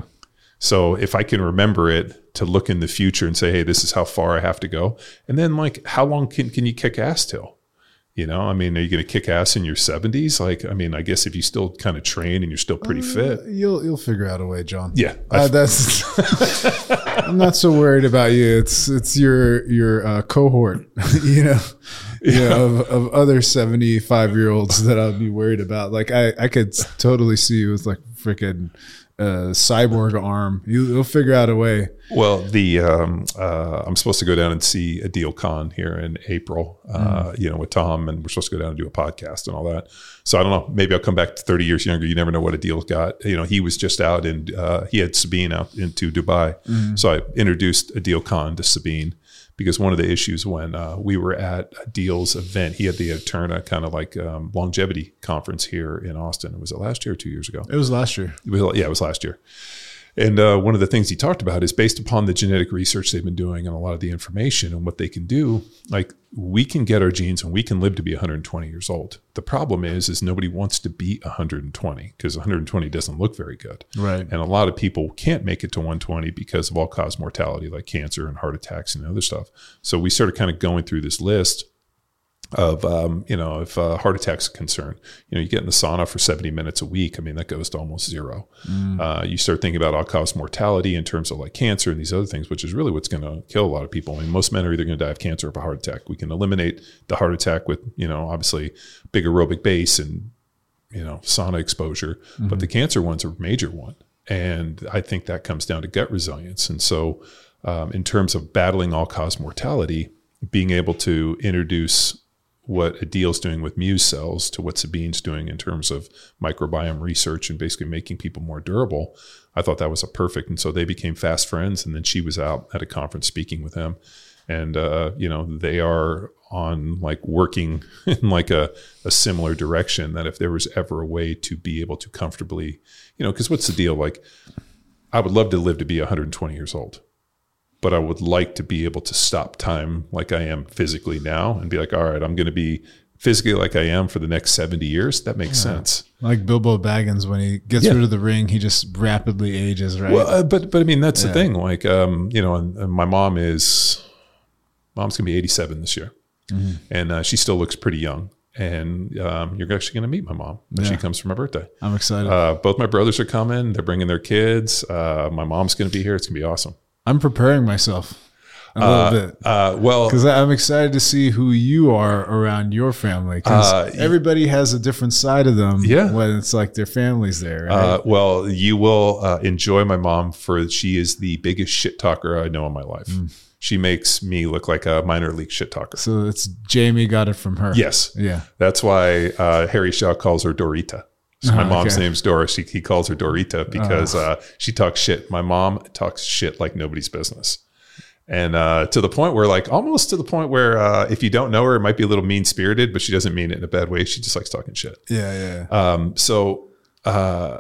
So if I can remember it to look in the future and say, hey, this is how far I have to go. And then like, how long can, can you kick ass till? You know, I mean, are you going to kick ass in your seventies? Like, I mean, I guess if you still kind of train and you're still pretty uh, fit, you'll you'll figure out a way, John. Yeah, uh, that's. I'm not so worried about you. It's it's your your uh, cohort, you know, you yeah. know of, of other seventy-five year olds that I'll be worried about. Like, I I could totally see you with like freaking uh, cyborg arm. You, you'll figure out a way. Well, the um, uh, I'm supposed to go down and see Adil Khan here in April, uh, mm. you know, with Tom, and we're supposed to go down and do a podcast and all that. So I don't know, maybe I'll come back to thirty years younger. You never know what Adil's got. You know, he was just out and uh, he had Sabine out into Dubai. Mm. So I introduced Adil Khan to Sabine, because one of the issues when uh, we were at Adil's event, he had the Eterna kind of like um, longevity conference here in Austin. Was it last year or two years ago? It was last year. It was, yeah, it was last year. And uh, one of the things he talked about is based upon the genetic research they've been doing and a lot of the information and what they can do, like we can get our genes and we can live to be one hundred twenty years old. The problem is, is nobody wants to be one hundred twenty, because one hundred twenty doesn't look very good. Right. And a lot of people can't make it to one hundred twenty because of all-cause mortality like cancer and heart attacks and other stuff. So we started kind of going through this list. of, um, you know, if uh, heart attack's a concern, you know, you get in the sauna for seventy minutes a week. I mean, that goes to almost zero. Mm. Uh, you start thinking about all-cause mortality in terms of like cancer and these other things, which is really what's going to kill a lot of people. I mean, most men are either going to die of cancer or of a heart attack. We can eliminate the heart attack with, you know, obviously big aerobic base and, you know, sauna exposure, mm-hmm. but the cancer one's a major one. And I think that comes down to gut resilience. And so um, in terms of battling all-cause mortality, being able to introduce what Adil's doing with Muse cells to what Sabine's doing in terms of microbiome research and basically making people more durable, I thought that was a perfect. And so they became fast friends. And then she was out at a conference speaking with him. And, uh, you know, they are on like working in like a, a similar direction, that if there was ever a way to be able to comfortably, you know, because what's the deal? Like, I would love to live to be one hundred twenty years old. But I would like to be able to stop time like I am physically now and be like, all right, I'm going to be physically like I am for the next seventy years. That makes yeah. sense. Like Bilbo Baggins, when he gets yeah. rid of the ring, he just rapidly ages, right? Well, uh, but, but I mean, that's yeah. the thing. Like, um, you know, and, and my mom is, mom's going to be eighty-seven this year. Mm-hmm. And uh, she still looks pretty young. And um, you're actually going to meet my mom when yeah. she comes for my birthday. I'm excited. Uh, both my brothers are coming. They're bringing their kids. Uh, my mom's going to be here. It's going to be awesome. I'm preparing myself a little uh, bit. Uh, well, because I'm excited to see who you are around your family. Because uh, everybody has a different side of them. Yeah. When it's like their family's there. Right? Uh, well, you will uh, enjoy my mom, for she is the biggest shit talker I know in my life. Mm. She makes me look like a minor league shit talker. So it's Jamie got it from her. Yes. Yeah. That's why uh, Harry Shaw calls her Dorita. So my oh, mom's okay. name's Dora. She, he calls her Dorita because oh. uh, she talks shit. My mom talks shit like nobody's business. And uh, to the point where, like, almost to the point where uh, if you don't know her, it might be a little mean-spirited, but she doesn't mean it in a bad way. She just likes talking shit. Yeah, yeah. Um, so, uh,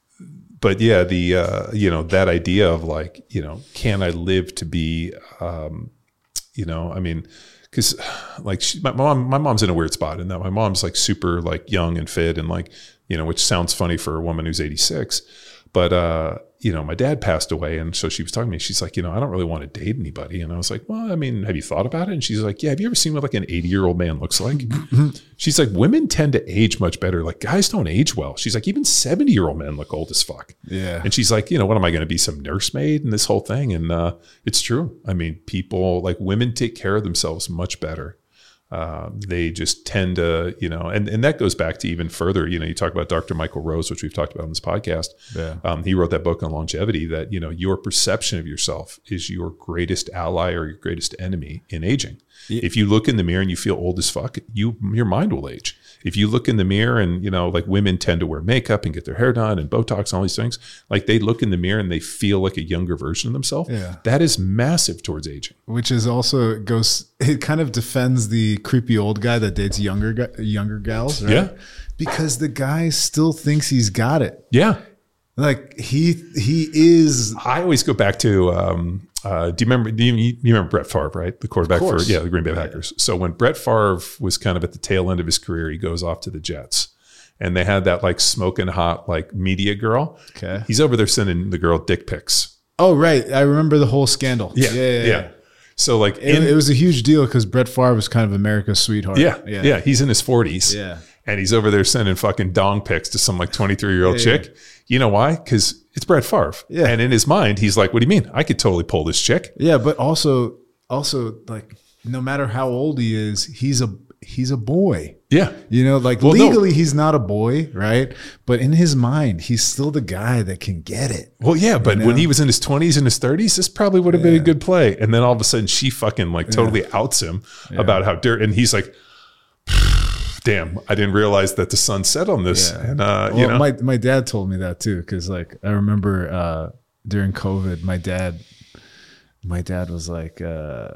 but yeah, the, uh, you know, that idea of like, you know, can I live to be, um, you know, I mean, because like she, my mom, my mom's in a weird spot in that my mom's like super like young and fit and like, you know, which sounds funny for a woman who's eighty-six, but, uh, you know, my dad passed away. And so she was talking to me, she's like, you know, I don't really want to date anybody. And I was like, well, I mean, have you thought about it? And she's like, yeah, have you ever seen what like an eighty year old man looks like? She's like, women tend to age much better. Like guys don't age well. She's like, even seventy year old men look old as fuck. Yeah. And she's like, you know, what am I going to be, some nursemaid and this whole thing? And, uh, it's true. I mean, people like women take care of themselves much better. Uh, they just tend to, you know, and, and that goes back to even further, you know, you talk about Doctor Michael Rose, which we've talked about on this podcast. Yeah. Um, he wrote that book on longevity that, you know, your perception of yourself is your greatest ally or your greatest enemy in aging. Yeah. If you look in the mirror and you feel old as fuck, you, your mind will age. If you look in the mirror and, you know, like women tend to wear makeup and get their hair done and Botox and all these things, like they look in the mirror and they feel like a younger version of themselves. Yeah. That is massive towards aging. Which is also, it goes, it kind of defends the creepy old guy that dates younger, younger gals, right? Yeah. Because the guy still thinks he's got it. Yeah. Like he, he is. I always go back to, um, Uh, do you remember? Do you, you remember Brett Favre, right? The quarterback for yeah, the Green Bay Packers. So when Brett Favre was kind of at the tail end of his career, he goes off to the Jets, and they had that like smoking hot like media girl. Okay, he's over there sending the girl dick pics. Oh right, I remember the whole scandal. Yeah, yeah, yeah. yeah. yeah. So like, it, in, it was a huge deal because Brett Favre was kind of America's sweetheart. Yeah, yeah, yeah. He's in his forties. Yeah, and he's over there sending fucking dong pics to some like twenty-three year old yeah, chick. Yeah. You know why? Because it's Brett Favre. Yeah. And in his mind, he's like, what do you mean? I could totally pull this chick. Yeah, but also, also like, no matter how old he is, he's a he's a boy. Yeah. You know, like well, legally no. he's not a boy, right? But in his mind, he's still the guy that can get it. Well, yeah, but you know? When he was in his twenties and his thirties, this probably would have yeah. been a good play. And then all of a sudden she fucking like totally yeah. outs him yeah. about how dirty. And he's like, damn, I didn't realize that the sun set on this. Yeah. And, uh, well, you know, my, my dad told me that too. Cause like, I remember, uh, during COVID, my dad, my dad was like, uh,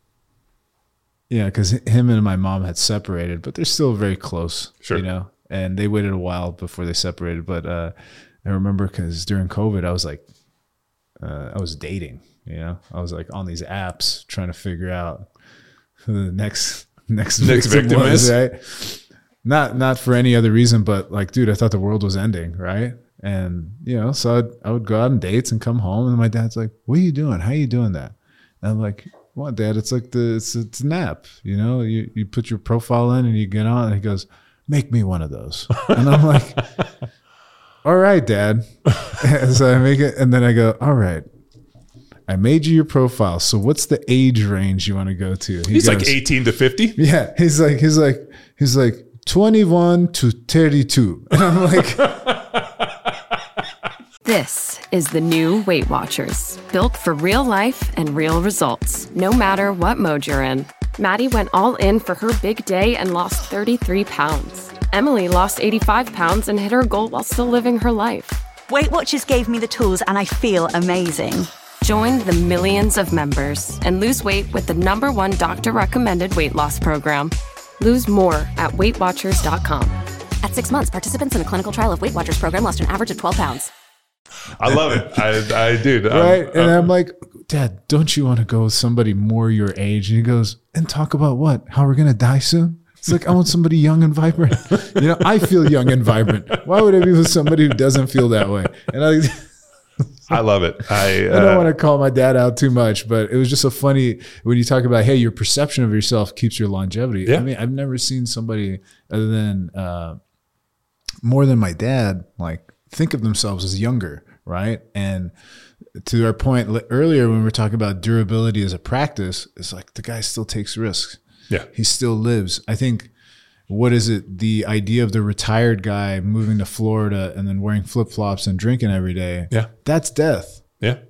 yeah, cause him and my mom had separated, but they're still very close, sure. you know, and they waited a while before they separated. But, uh, I remember cause during COVID, I was like, uh, I was dating, you know, I was like on these apps trying to figure out who the next, Next, Next victim, victim was, is right. Not not for any other reason, but like, dude, I thought the world was ending, right? And you know, so I'd, I would go out on dates and come home, and my dad's like, "What are you doing? How are you doing that?" And I'm like, what, Dad? It's like the it's, it's a nap. You know, you you put your profile in and you get on. And he goes, make me one of those. And I'm like, all right, Dad. And so I make it, and then I go, all right. I made you your profile. So what's the age range you want to go to? He he's goes, like eighteen to fifty. Yeah. He's like, he's like, he's like twenty-one to thirty-two. And I'm like, This is the new Weight Watchers, built for real life and real results, no matter what mode you're in. Maddie went all in for her big day and lost thirty-three pounds. Emily lost eighty-five pounds and hit her goal while still living her life. Weight Watchers gave me the tools and I feel amazing. Join the millions of members and lose weight with the number one doctor-recommended weight loss program. Lose more at weight watchers dot com. At six months, participants in a clinical trial of Weight Watchers program lost an average of twelve pounds. I love it. I, I do. right. I'm, and I'm, I'm like, Dad, don't you want to go with somebody more your age? And he goes, and talk about what? How we're going to die soon? It's like, I want somebody young and vibrant. You know, I feel young and vibrant. Why would I be with somebody who doesn't feel that way? And I, I love it. I, uh, I don't want to call my dad out too much, but it was just so funny when you talk about, hey, your perception of yourself keeps your longevity. Yeah. I mean, I've never seen somebody other than, uh, more than my dad, like think of themselves as younger, right? And to our point earlier when we were talking about durability as a practice, it's like the guy still takes risks. Yeah. He still lives. I think, what is it? The idea of the retired guy moving to Florida and then wearing flip-flops and drinking every day. Yeah. That's death. Yeah.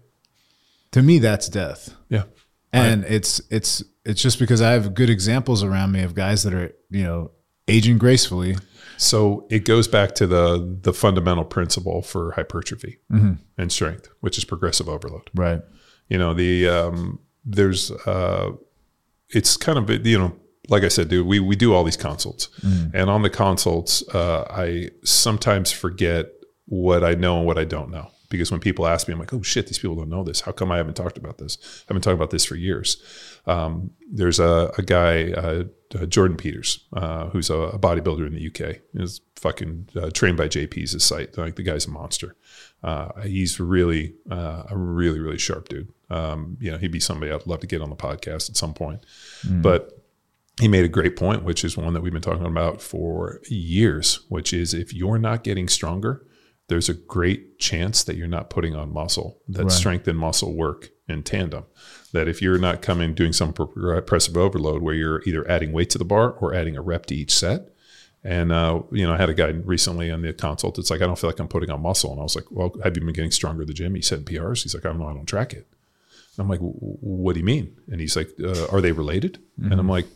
To me, that's death. Yeah. And right. it's, it's, it's just because I have good examples around me of guys that are, you know, aging gracefully. So it goes back to the the fundamental principle for hypertrophy mm-hmm. and strength, which is progressive overload. Right. You know, the um, there's uh, it's kind of, you know, like I said, dude, we we do all these consults, mm-hmm. and on the consults, uh, I sometimes forget what I know and what I don't know. Because when people ask me, I'm like, oh shit, these people don't know this. How come I haven't talked about this? I've been talking about this for years. Um, there's a, a guy, uh, uh, Jordan Peters, uh, who's a, a bodybuilder in the U K. He's fucking uh, trained by J P's his site. Like the guy's a monster. Uh, he's really uh, a really, really sharp dude. Um, you know, he'd be somebody I'd love to get on the podcast at some point. Mm. But he made a great point, which is one that we've been talking about for years, which is if you're not getting stronger, there's a great chance that you're not putting on muscle, that right. strength and muscle work in tandem. That if you're not coming doing some progressive overload where you're either adding weight to the bar or adding a rep to each set. And, uh, you know, I had a guy recently on the consult. It's like, I don't feel like I'm putting on muscle. And I was like, well, have you been getting stronger at the gym? He said in P Rs. He's like, I don't know. I don't track it. And I'm like, what do you mean? And he's like, uh, are they related? Mm-hmm. And I'm like,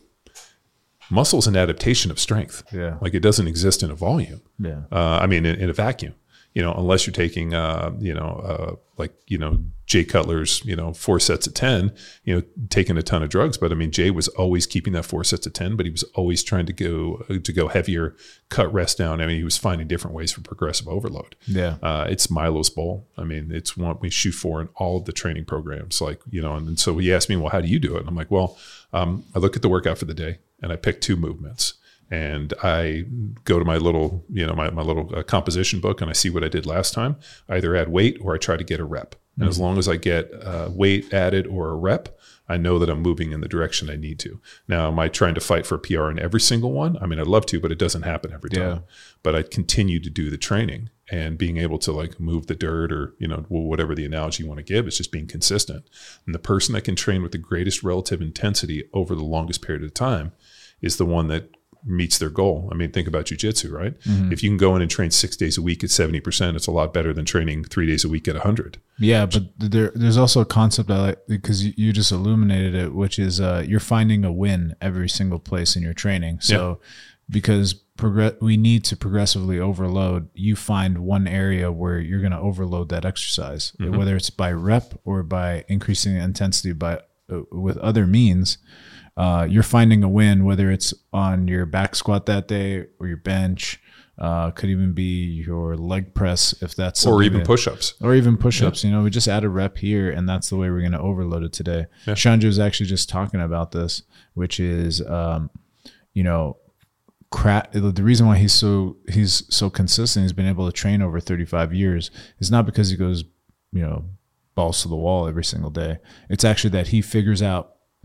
muscle is an adaptation of strength. Yeah. Like it doesn't exist in a volume. Yeah. Uh, I mean, in, in a vacuum. You know, unless you're taking, uh, you know, uh, like, you know, Jay Cutler's, you know, four sets of ten, you know, taking a ton of drugs. But I mean, Jay was always keeping that four sets of ten, but he was always trying to go, to go heavier, cut rest down. I mean, he was finding different ways for progressive overload. Yeah. Uh, it's Milo's Bowl. I mean, it's what we shoot for in all of the training programs. Like, you know, and, and so he asked me, well, how do you do it? And I'm like, well, um, I look at the workout for the day and I pick two movements. And I go to my little, you know, my, my little uh, composition book and I see what I did last time. I either add weight or I try to get a rep. And mm-hmm. as long as I get uh, weight added or a rep, I know that I'm moving in the direction I need to. Now, am I trying to fight for a P R in every single one? I mean, I'd love to, but it doesn't happen every time. Yeah. But I continue to do the training and being able to like move the dirt or, you know, whatever the analogy you want to give, it's just being consistent. And the person that can train with the greatest relative intensity over the longest period of time is the one that meets their goal. I mean, think about jiu-jitsu, right? Mm-hmm. If you can go in and train six days a week at seventy percent, it's a lot better than training three days a week at one hundred. Yeah, but there, there's also a concept I like, because you, you just illuminated it, which is uh, you're finding a win every single place in your training. So yeah. because progress, we need to progressively overload, you find one area where you're going to overload that exercise, mm-hmm. whether it's by rep or by increasing the intensity by uh, with other means. Uh, you're finding a win, whether it's on your back squat that day or your bench, uh, could even be your leg press if that's or even that, push-ups or even push-ups. Yeah. You know, we just add a rep here, and that's the way we're going to overload it today. Yeah. Shanju was actually just talking about this, which is, um, you know, cra- the reason why he's so he's so consistent, he's been able to train over thirty-five years, is not because he goes, you know, balls to the wall every single day. It's actually that he figures out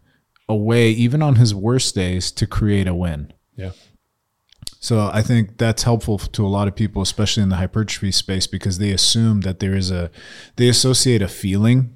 a way, even on his worst days, to create a win. Yeah. So I think that's helpful to a lot of people, especially in the hypertrophy space, because they assume that there is a, they associate a feeling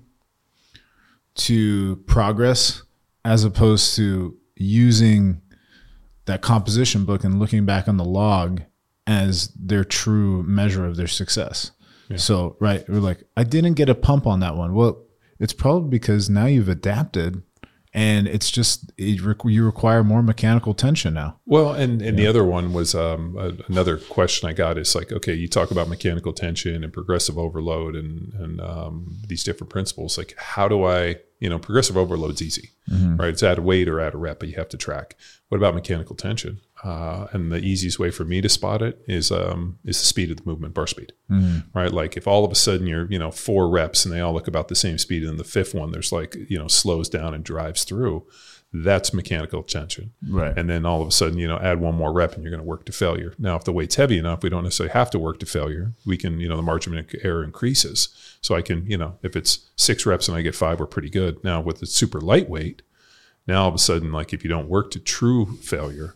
to progress as opposed to using that composition book and looking back on the log as their true measure of their success. Yeah. So, right, we're like, I didn't get a pump on that one. Well, it's probably because now you've adapted and it's just, it rec- you require more mechanical tension now. Well, and, and yeah. the other one was um, a, another question I got is like, okay, you talk about mechanical tension and progressive overload and, and um, these different principles. Like, how do I, you know, progressive overload's easy, mm-hmm. right? It's add a weight or add a rep, but you have to track. What about mechanical tension? Uh, and the easiest way for me to spot it is um, is the speed of the movement, bar speed, mm-hmm. right? Like if all of a sudden you're, you know, four reps and they all look about the same speed, and the fifth one there's like, you know, slows down and drives through, that's mechanical tension. Right. And then all of a sudden, you know, add one more rep and you're going to work to failure. Now, if the weight's heavy enough, we don't necessarily have to work to failure. We can, you know, the margin of error increases. So I can, you know, if it's six reps and I get five, we're pretty good. Now with the super lightweight, now all of a sudden, like if you don't work to true failure,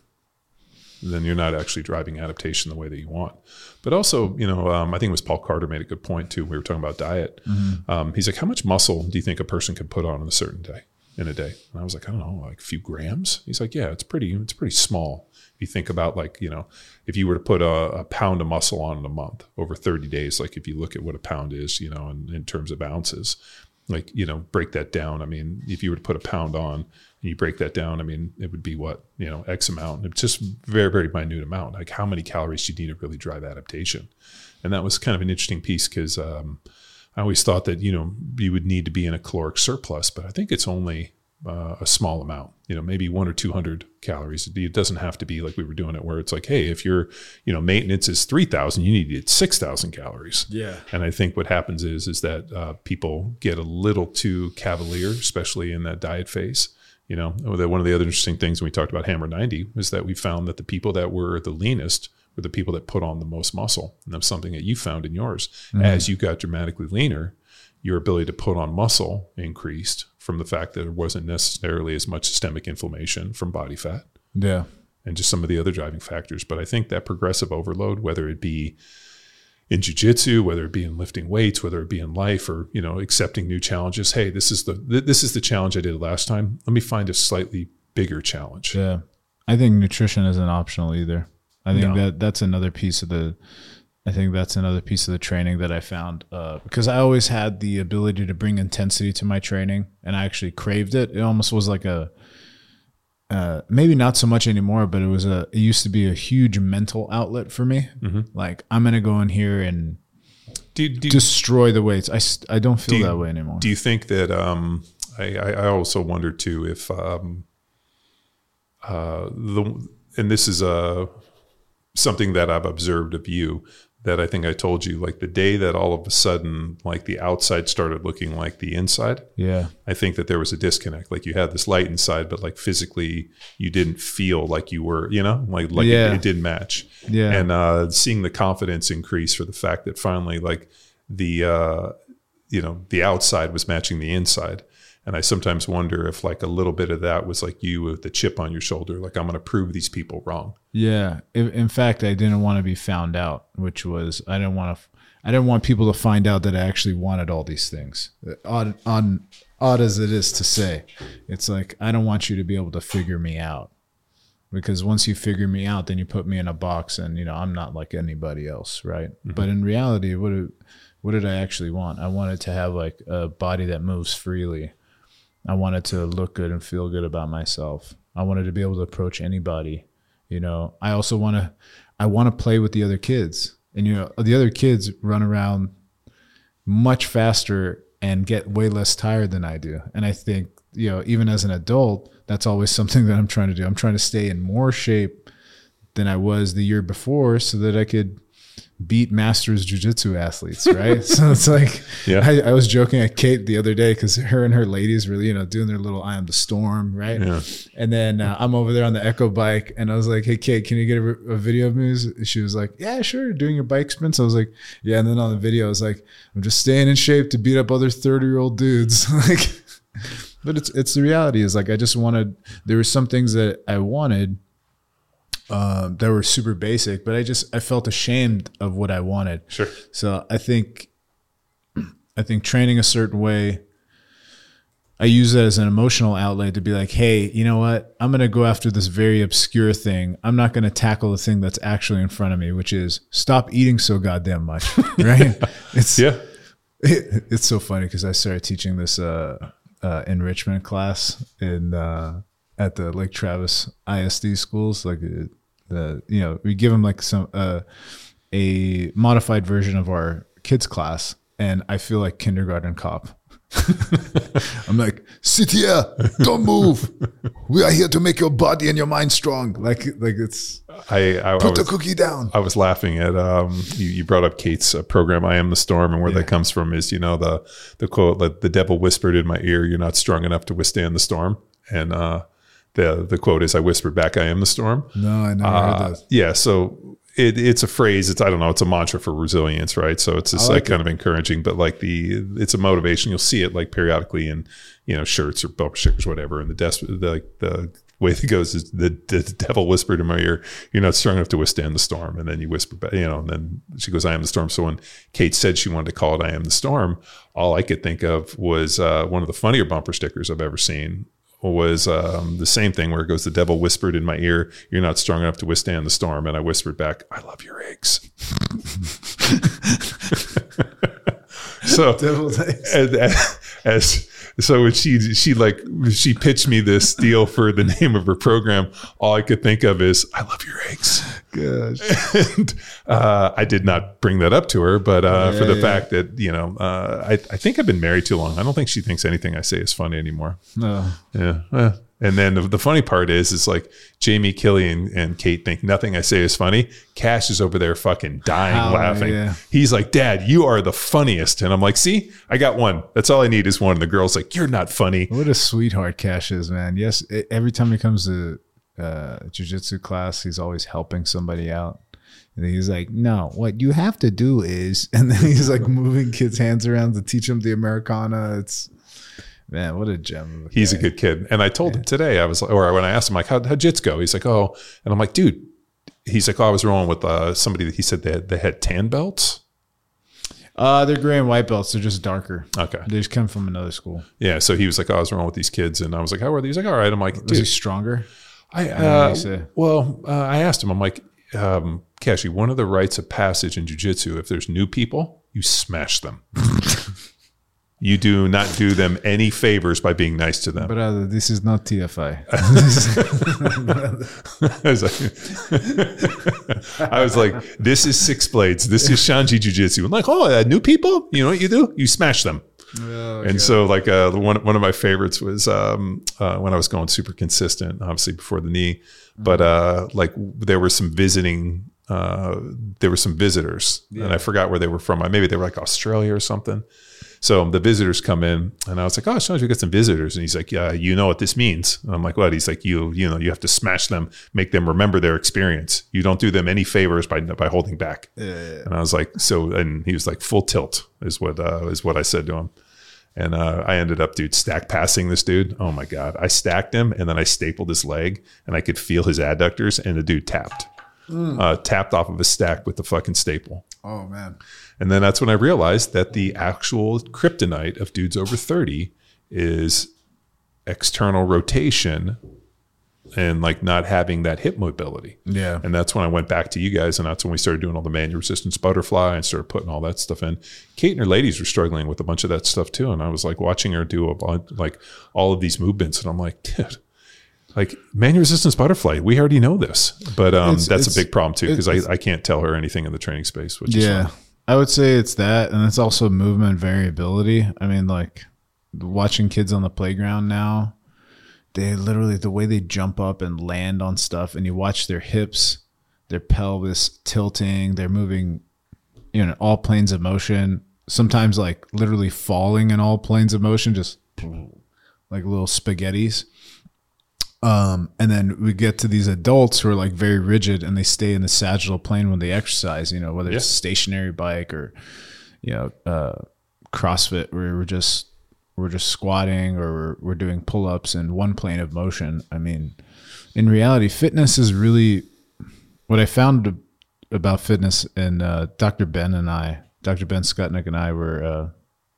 then you're not actually driving adaptation the way that you want. But also, you know, um, I think it was Paul Carter made a good point too. We were talking about diet. Mm-hmm. Um, he's like, how much muscle do you think a person can put on in a certain day, in a day? And I was like, I don't know, like a few grams. He's like, yeah, it's pretty, it's pretty small. If you think about like, you know, if you were to put a, a pound of muscle on in a month over thirty days, like if you look at what a pound is, you know, in, in terms of ounces, like, you know, break that down. I mean, if you were to put a pound on and you break that down, I mean, it would be what, you know, X amount. It's just very, very minute amount. Like how many calories do you need to really drive adaptation? And that was kind of an interesting piece because um, I always thought that, you know, you would need to be in a caloric surplus, but I think it's only uh, a small amount, you know, maybe one or two hundred calories. It doesn't have to be like we were doing it where it's like, hey, if your, you know, maintenance is three thousand, you need to get six thousand calories. Yeah. And I think what happens is, is that uh, people get a little too cavalier, especially in that diet phase. You know, one of the other interesting things when we talked about Hammer ninety is that we found that the people that were the leanest were the people that put on the most muscle. And that's something that you found in yours. Mm-hmm. As you got dramatically leaner, your ability to put on muscle increased from the fact that there wasn't necessarily as much systemic inflammation from body fat. Yeah. And just some of the other driving factors. But I think that progressive overload, whether it be in jiu-jitsu, whether it be in lifting weights, whether it be in life, or, you know, accepting new challenges. Hey, this is the this is the challenge I did last time. Let me find a slightly bigger challenge. Yeah. I think nutrition isn't optional either. I think No. that that's another piece of the I think that's another piece of the training that I found uh, because I always had the ability to bring intensity to my training, and I actually craved it. It almost was like a Uh, maybe not so much anymore, but it was a, it used to be a huge mental outlet for me. Mm-hmm. Like I'm going to go in here and do, do, destroy the weights. I, I don't feel do you, that way anymore. Do you think that, um, I, I also wonder too, if, um, uh, the, and this is, uh, something that I've observed of you, that I think I told you, like the day that all of a sudden, like the outside started looking like the inside. Yeah. I think that there was a disconnect. Like you had this light inside, but like physically you didn't feel like you were, you know, like, like yeah. it, it didn't match. Yeah. And, uh, seeing the confidence increase for the fact that finally like the, uh, you know, the outside was matching the inside. And I sometimes wonder if like a little bit of that was like you with the chip on your shoulder, like I'm going to prove these people wrong. Yeah. In, in fact, I didn't want to be found out, which was, I didn't want to, I didn't want people to find out that I actually wanted all these things. Odd, odd, odd as it is to say, it's like, I don't want you to be able to figure me out, because once you figure me out, then you put me in a box and, you know, I'm not like anybody else. Right. Mm-hmm. But in reality, what did, what did I actually want? I wanted to have like a body that moves freely. I wanted to look good and feel good about myself. I wanted to be able to approach anybody. You know, I also want to, I want to play with the other kids, and, you know, the other kids run around much faster and get way less tired than I do. And I think, you know, even as an adult, that's always something that I'm trying to do. I'm trying to stay in more shape than I was the year before so that I could beat masters jiu-jitsu athletes, right? So it's like, yeah. I, I was joking at Kate the other day because her and her ladies were, you know, doing their little I Am the Storm, right? Yeah. And then uh, I'm over there on the Echo bike, and I was like, hey, Kate, can you get a, a video of me? She was like, yeah, sure, doing your bike sprints. I was like, yeah. And then on the video, I was like, I'm just staying in shape to beat up other thirty-year-old dudes. Like, But it's it's the reality is like I just wanted. There were some things that I wanted um, that were super basic, but I just I felt ashamed of what I wanted. Sure. So I think I think training a certain way, I use that as an emotional outlet to be like, hey, you know what? I'm going to go after this very obscure thing. I'm not going to tackle the thing that's actually in front of me, which is stop eating so goddamn much. Right? It's yeah. It, it's so funny because I started teaching this uh, uh, enrichment class in uh, at the Lake Travis I S D schools. Like the, the you know we give them like some uh, a modified version of our kids class, and I feel like kindergarten cop. I'm like, sit here, don't move. We are here to make your body and your mind strong. Like, like it's. I, I put I was, the cookie down. I was laughing at um. You, you brought up Kate's uh, program, "I Am the Storm," and where yeah. that comes from is you know the the quote that the devil whispered in my ear, "You're not strong enough to withstand the storm," and uh, the the quote is, "I whispered back, I am the storm." No, I never uh, heard that. Yeah, so. It, it's a phrase. It's I don't know. It's a mantra for resilience, right? So it's just like, like kind of encouraging, but like the it's a motivation. You'll see it like periodically in you know shirts or bumper stickers, whatever. And the des- the the way it goes is the, the devil whispered in my ear, "You're not strong enough to withstand the storm." And then you whisper back, you know. And then she goes, "I am the storm." So when Kate said she wanted to call it "I Am the Storm," all I could think of was uh, one of the funnier bumper stickers I've ever seen. Was um, the same thing where it goes, the devil whispered in my ear, "You're not strong enough to withstand the storm." And I whispered back, "I love your eggs." So as, as so when she she like she pitched me this deal for the name of her program, all I could think of is, "I love your eggs." Gosh. And uh, I did not bring that up to her, but uh, yeah, for the yeah. fact that you know, uh, I I think I've been married too long. I don't think she thinks anything I say is funny anymore. No. Yeah. Uh, and then the, the funny part is, is like Jamie, Killy, and, and Kate think nothing I say is funny. Cash is over there fucking dying oh, laughing. Yeah. He's like, "Dad, you are the funniest." And I'm like, "See, I got one. That's all I need is one." And the girl's like, "You're not funny." What a sweetheart Cash is, man. Yes. It, every time he comes to uh, jiu-jitsu class, he's always helping somebody out. And he's like, "No, what you have to do is," and then he's like moving kids' hands around to teach them the Americana. It's, man, what a gem. Of a He's guy. a good kid. And I told yeah. him today, I was like, or when I asked him, like, how, how'd jits go? He's like, "Oh," and I'm like, "Dude," he's like, "Oh, I was rolling with uh, somebody that he said they had, they had tan belts." Uh, they're gray and white belts. They're just darker. Okay. They just come from another school. Yeah. So he was like, "Oh, I was rolling with these kids." And I was like, "How are they?" He's like, "All right." I'm like, "Dude." Was he stronger? I, uh, well, uh, I asked him, I'm like, um, "Cashy, one of the rites of passage in jiu-jitsu, if there's new people, you smash them." You do not do them any favors by being nice to them. Brother, this is not T F I. I, was like, I was like, "This is Six Blades. This is Shanji Jiu-Jitsu." I'm like, "Oh, uh, new people? You know what you do? You smash them." Oh, and God. So like uh, one, one of my favorites was um, uh, when I was going super consistent, obviously before the knee, but uh, like there were some visiting, uh, there were some visitors yeah. and I forgot where they were from. Maybe they were like Australia or something. So the visitors come in and I was like, "Oh, Sean, we got some visitors." And he's like, "Yeah, you know what this means." And I'm like, "What?" He's like, you, you know, you have to smash them, make them remember their experience. You don't do them any favors by, by holding back. Yeah. And I was like, so, and he was like, "Full tilt is what, uh, is what I said to him. And uh, I ended up, dude, stack passing this dude. Oh my God. I stacked him and then I stapled his leg and I could feel his adductors and the dude tapped, mm. uh, tapped off of his stack with the fucking staple. Oh man. And then that's when I realized that the actual kryptonite of dudes over thirty is external rotation and like not having that hip mobility. Yeah. And that's when I went back to you guys, and that's when we started doing all the manual resistance butterfly and started putting all that stuff in. Kate and her ladies were struggling with a bunch of that stuff too. And I was like watching her do a bunch, like all of these movements. And I'm like, dude, like manual resistance butterfly, we already know this, but um, it's, that's it's, a big problem too. Cause I, I can't tell her anything in the training space, which yeah, is fun. I would say it's that. And it's also movement variability. I mean, like watching kids on the playground now, they literally, the way they jump up and land on stuff, and you watch their hips, their pelvis tilting, they're moving, you know, all planes of motion, sometimes like literally falling in all planes of motion, just like little spaghettis. Um, and then we get to these adults who are like very rigid and they stay in the sagittal plane when they exercise, you know, whether it's yeah. stationary bike or, you know, uh, CrossFit, where we're just we're just squatting or we're, we're doing pull-ups in one plane of motion. I mean, in reality, fitness is really what I found about fitness. And uh, Doctor Ben and I, Doctor Ben Skutnik and I were uh,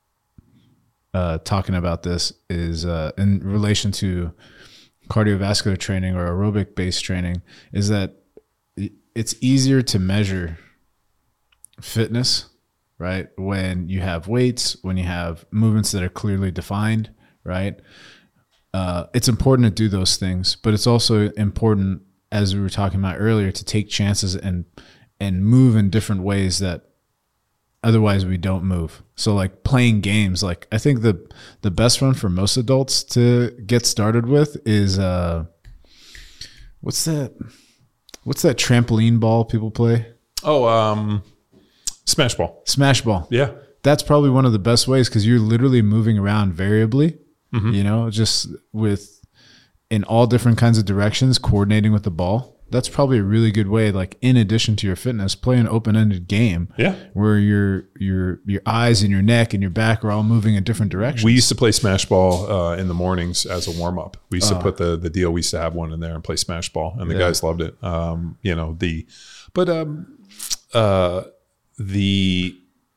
uh, talking about this is uh, in relation to cardiovascular training or aerobic based training, is that it's easier to measure fitness, right? When you have weights, when you have movements that are clearly defined, right? Uh, it's important to do those things, but it's also important, as we were talking about earlier, to take chances and and move in different ways that otherwise we don't move. So like playing games, like I think the the best one for most adults to get started with is uh, what's that? What's that trampoline ball people play? Oh, um. Smash ball. Smash ball. Yeah. That's probably one of the best ways because you're literally moving around variably, mm-hmm. you know, just with in all different kinds of directions, coordinating with the ball. That's probably a really good way, like in addition to your fitness, play an open-ended game yeah. where your your your eyes and your neck and your back are all moving in different directions. We used to play smash ball uh, in the mornings as a warm-up. We used Oh. to put the, the deal, we used to have one in there and play smash ball, and the Yeah. guys loved it. Um, you know, the, but um, uh, the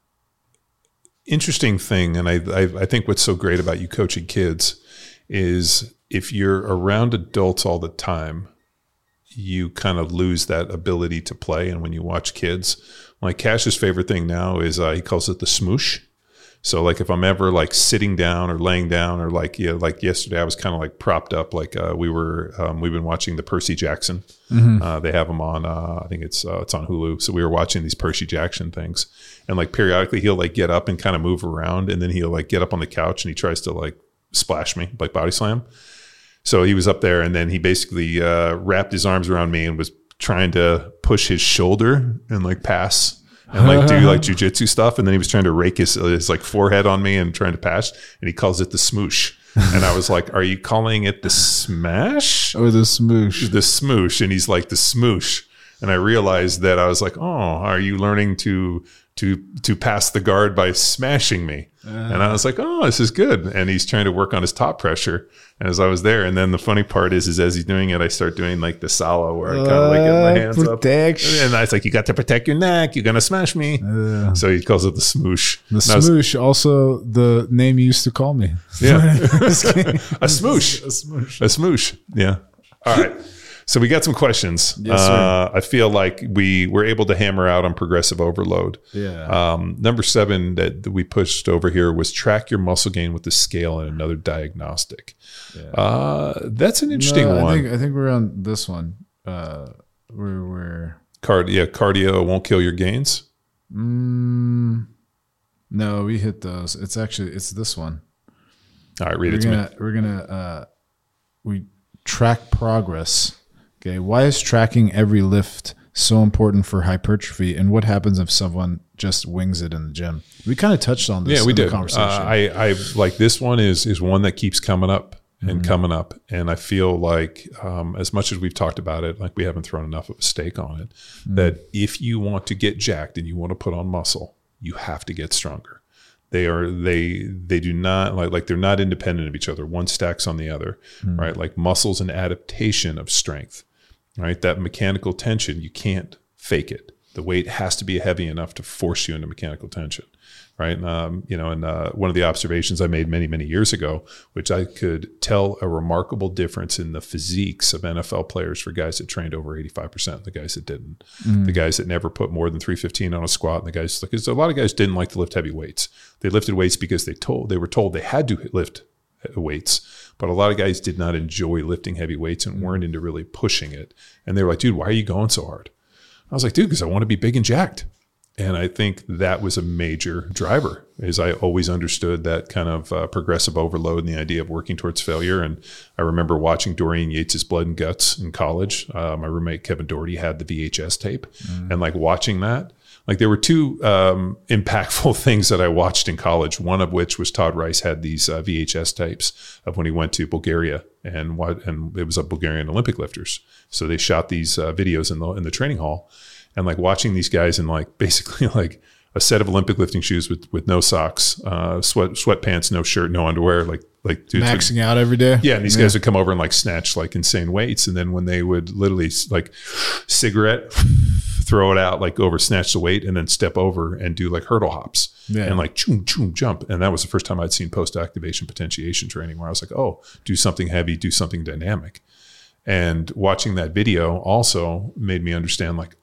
interesting thing, and I, I I think what's so great about you coaching kids is if you're around adults all the time, you kind of lose that ability to play. And when you watch kids, like Cash's favorite thing now is uh, he calls it the smoosh. So like if I'm ever like sitting down or laying down or like, you know, like yesterday I was kind of like propped up, like uh, we were, um, we've been watching the Percy Jackson. Mhm. Uh, they have them on, uh, I think it's, uh, it's on Hulu. So we were watching these Percy Jackson things, and like periodically he'll like get up and kind of move around, and then he'll like get up on the couch and he tries to like splash me, like body slam. So he was up there, and then he basically uh, wrapped his arms around me and was trying to push his shoulder and like pass and like do like jujitsu stuff. And then he was trying to rake his, his like forehead on me and trying to pass. And he calls it the smoosh. And I was like, "Are you calling it the smash or the smoosh?" The smoosh. And he's like, "The smoosh." And I realized that I was like, "Oh, are you learning to to to pass the guard by smashing me?" Uh, and I was like, "Oh, this is good." And he's trying to work on his top pressure. And as I was there, and then the funny part is, is as he's doing it, I start doing like the salo where I kind of like get my hands protection. up. And I was like, "You got to protect your neck. You're gonna smash me." Uh, so he calls it the smoosh. The And I was- smoosh, also the name you used to call me. Yeah. a smoosh. A smoosh. A smoosh. Yeah. All right. So we got some questions. Yes, sir. uh, I feel like we were able to hammer out on progressive overload. Yeah. Um, number seven that, that we pushed over here was track your muscle gain with the scale and another diagnostic. Yeah. Uh, that's an interesting No, I one. think, I think we're on this one. Uh, we're, we're Card, yeah, cardio won't kill your gains. mm, no, we hit those. It's actually, it's this one. All right, read we're it to gonna, me. We're going to, uh, we track progress. Okay. Why is tracking every lift so important for hypertrophy? And what happens if someone just wings it in the gym? We kind of touched on this Yeah, we in the did. conversation. Uh, I, I like this one is is one that keeps coming up and Mm-hmm. coming up, and I feel like um, as much as we've talked about it, like we haven't thrown enough of a stake on it. Mm-hmm. That if you want to get jacked and you want to put on muscle, you have to get stronger. They are they they do not like like they're not independent of each other. One stacks on the other, Mm-hmm. right? Like muscle's an adaptation of strength, right? That mechanical tension, you can't fake it. The weight has to be heavy enough to force you into mechanical tension, right? Um, you know, and uh, one of the observations I made many, many years ago, which I could tell a remarkable difference in the physiques of N F L players for guys that trained over eighty-five percent, the guys that didn't, Mm. the guys that never put more than three fifteen on a squat, and the guys, because a lot of guys didn't like to lift heavy weights. They lifted weights because they told they were told they had to lift weights, but a lot of guys did not enjoy lifting heavy weights and weren't into really pushing it. And they were like, "Dude, why are you going so hard?" I was like, "Dude, because I want to be big and jacked." And I think that was a major driver, is I always understood that kind of uh, progressive overload and the idea of working towards failure. And I remember watching Dorian Yates' Blood and Guts in college. Uh, my roommate, Kevin Doherty, had the V H S tape. Mm. And like watching that, like there were two um, impactful things that I watched in college, one of which was Todd Rice had these uh, V H S tapes of when he went to Bulgaria, and what, and it was a Bulgarian Olympic lifters. So they shot these uh, videos in the in the training hall, and like watching these guys and like basically like a set of Olympic lifting shoes with, with no socks, uh, sweat sweatpants, no shirt, no underwear, like like dudes maxing would, out every day. Yeah, and these yeah. guys would come over and like snatch like insane weights, and then when they would literally like cigarette, throw it out, like over snatch the weight, and then step over and do like hurdle hops yeah. and like choom choom jump. And that was the first time I'd seen post activation potentiation training where I was like, oh, do something heavy, do something dynamic. And watching that video also made me understand like,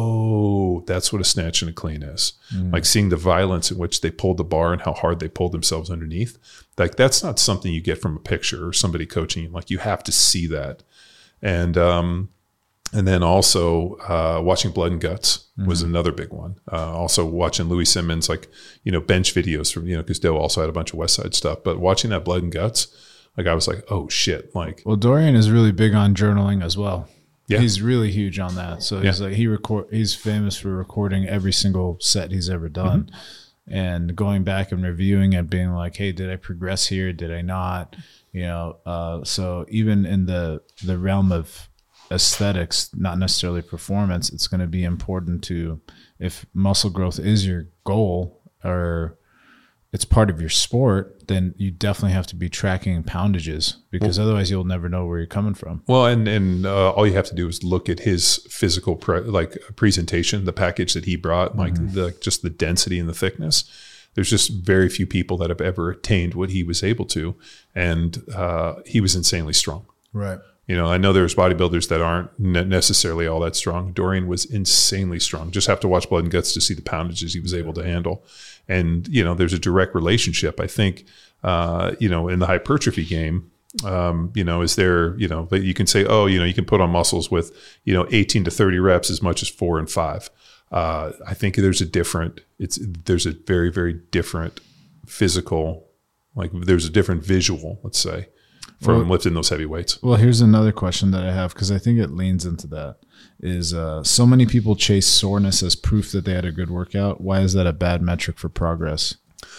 oh, that's what a snatch and a clean is. Mm. Like seeing the violence in which they pulled the bar and how hard they pulled themselves underneath. Like that's not something you get from a picture or somebody coaching you. Like you have to see that. And, um, and then also uh, watching Blood and Guts was mm. another big one. Uh, also watching Louis Simmons, like, you know, bench videos from, you know, because Doe also had a bunch of West Side stuff, but watching that Blood and Guts, like I was like, oh shit. Like, well, Dorian is really big on journaling as well. Yeah. He's really huge on that. So he's yeah. like, he record, he's famous for recording every single set he's ever done mm-hmm. and going back and reviewing and being like, hey, did I progress here? Did I not? You know? Uh, so even in the, the realm of aesthetics, not necessarily performance, it's going to be important to, if muscle growth is your goal or it's part of your sport, then you definitely have to be tracking poundages because well, otherwise you'll never know where you're coming from. Well, and and uh, all you have to do is look at his physical pre- like presentation, the package that he brought, like mm-hmm. the just the density and the thickness. There's just very few people that have ever attained what he was able to, and uh, he was insanely strong. Right. You know, I know there's bodybuilders that aren't ne- necessarily all that strong. Dorian was insanely strong. Just have to watch Blood and Guts to see the poundages he was able to handle. And, you know, there's a direct relationship, I think, uh, you know, in the hypertrophy game, um, you know, is there, you know, you can say, oh, you know, you can put on muscles with, you know, eighteen to thirty reps as much as four and five. Uh, I think there's a different, it's, there's a very, very different physical, like there's a different visual, let's say, from well, lifting those heavy weights. Well, here's another question that I have, because I think it leans into that. Is uh, so many people chase soreness as proof that they had a good workout. Why is that a bad metric for progress?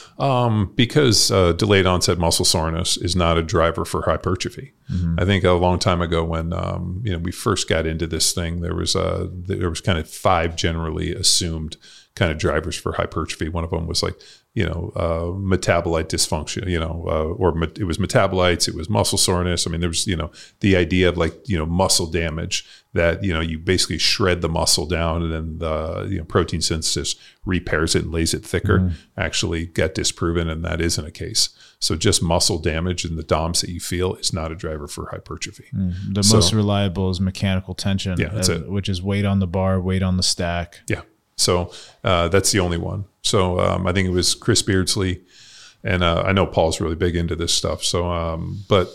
Um, because uh, delayed onset muscle soreness is not a driver for hypertrophy. Mm-hmm. I think a long time ago when um, you know we first got into this thing, there was uh, there was kind of five generally assumed kind of drivers for hypertrophy. One of them was like, you know, uh, metabolite dysfunction, you know, uh, or me- it was metabolites, it was muscle soreness. I mean, there was, you know, the idea of like, you know, muscle damage that, you know, you basically shred the muscle down and then the, you know, protein synthesis repairs it and lays it thicker, mm-hmm. actually got disproven. And that isn't a case. So just muscle damage and the D O M S that you feel is not a driver for hypertrophy. Mm-hmm. The so, most reliable is mechanical tension, yeah, that's uh, it. Which is weight on the bar, weight on the stack. Yeah. So uh, that's the only one. So um, I think it was Chris Beardsley, and uh, I know Paul's really big into this stuff. So, um, but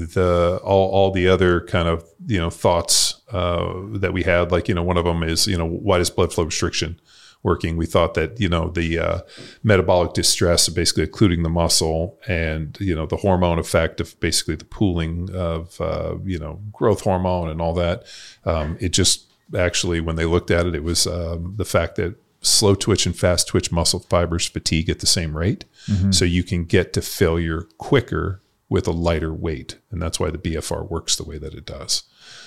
the all all the other kind of you know thoughts uh, that we had, like you know, one of them is you know why does blood flow restriction working? We thought that you know the uh, metabolic distress of basically occluding the muscle, and you know the hormone effect of basically the pooling of uh, you know growth hormone and all that. Um, it just actually, when they looked at it, it was um, the fact that slow twitch and fast twitch muscle fibers fatigue at the same rate. Mm-hmm. So you can get to failure quicker with a lighter weight. And that's why the B F R works the way that it does.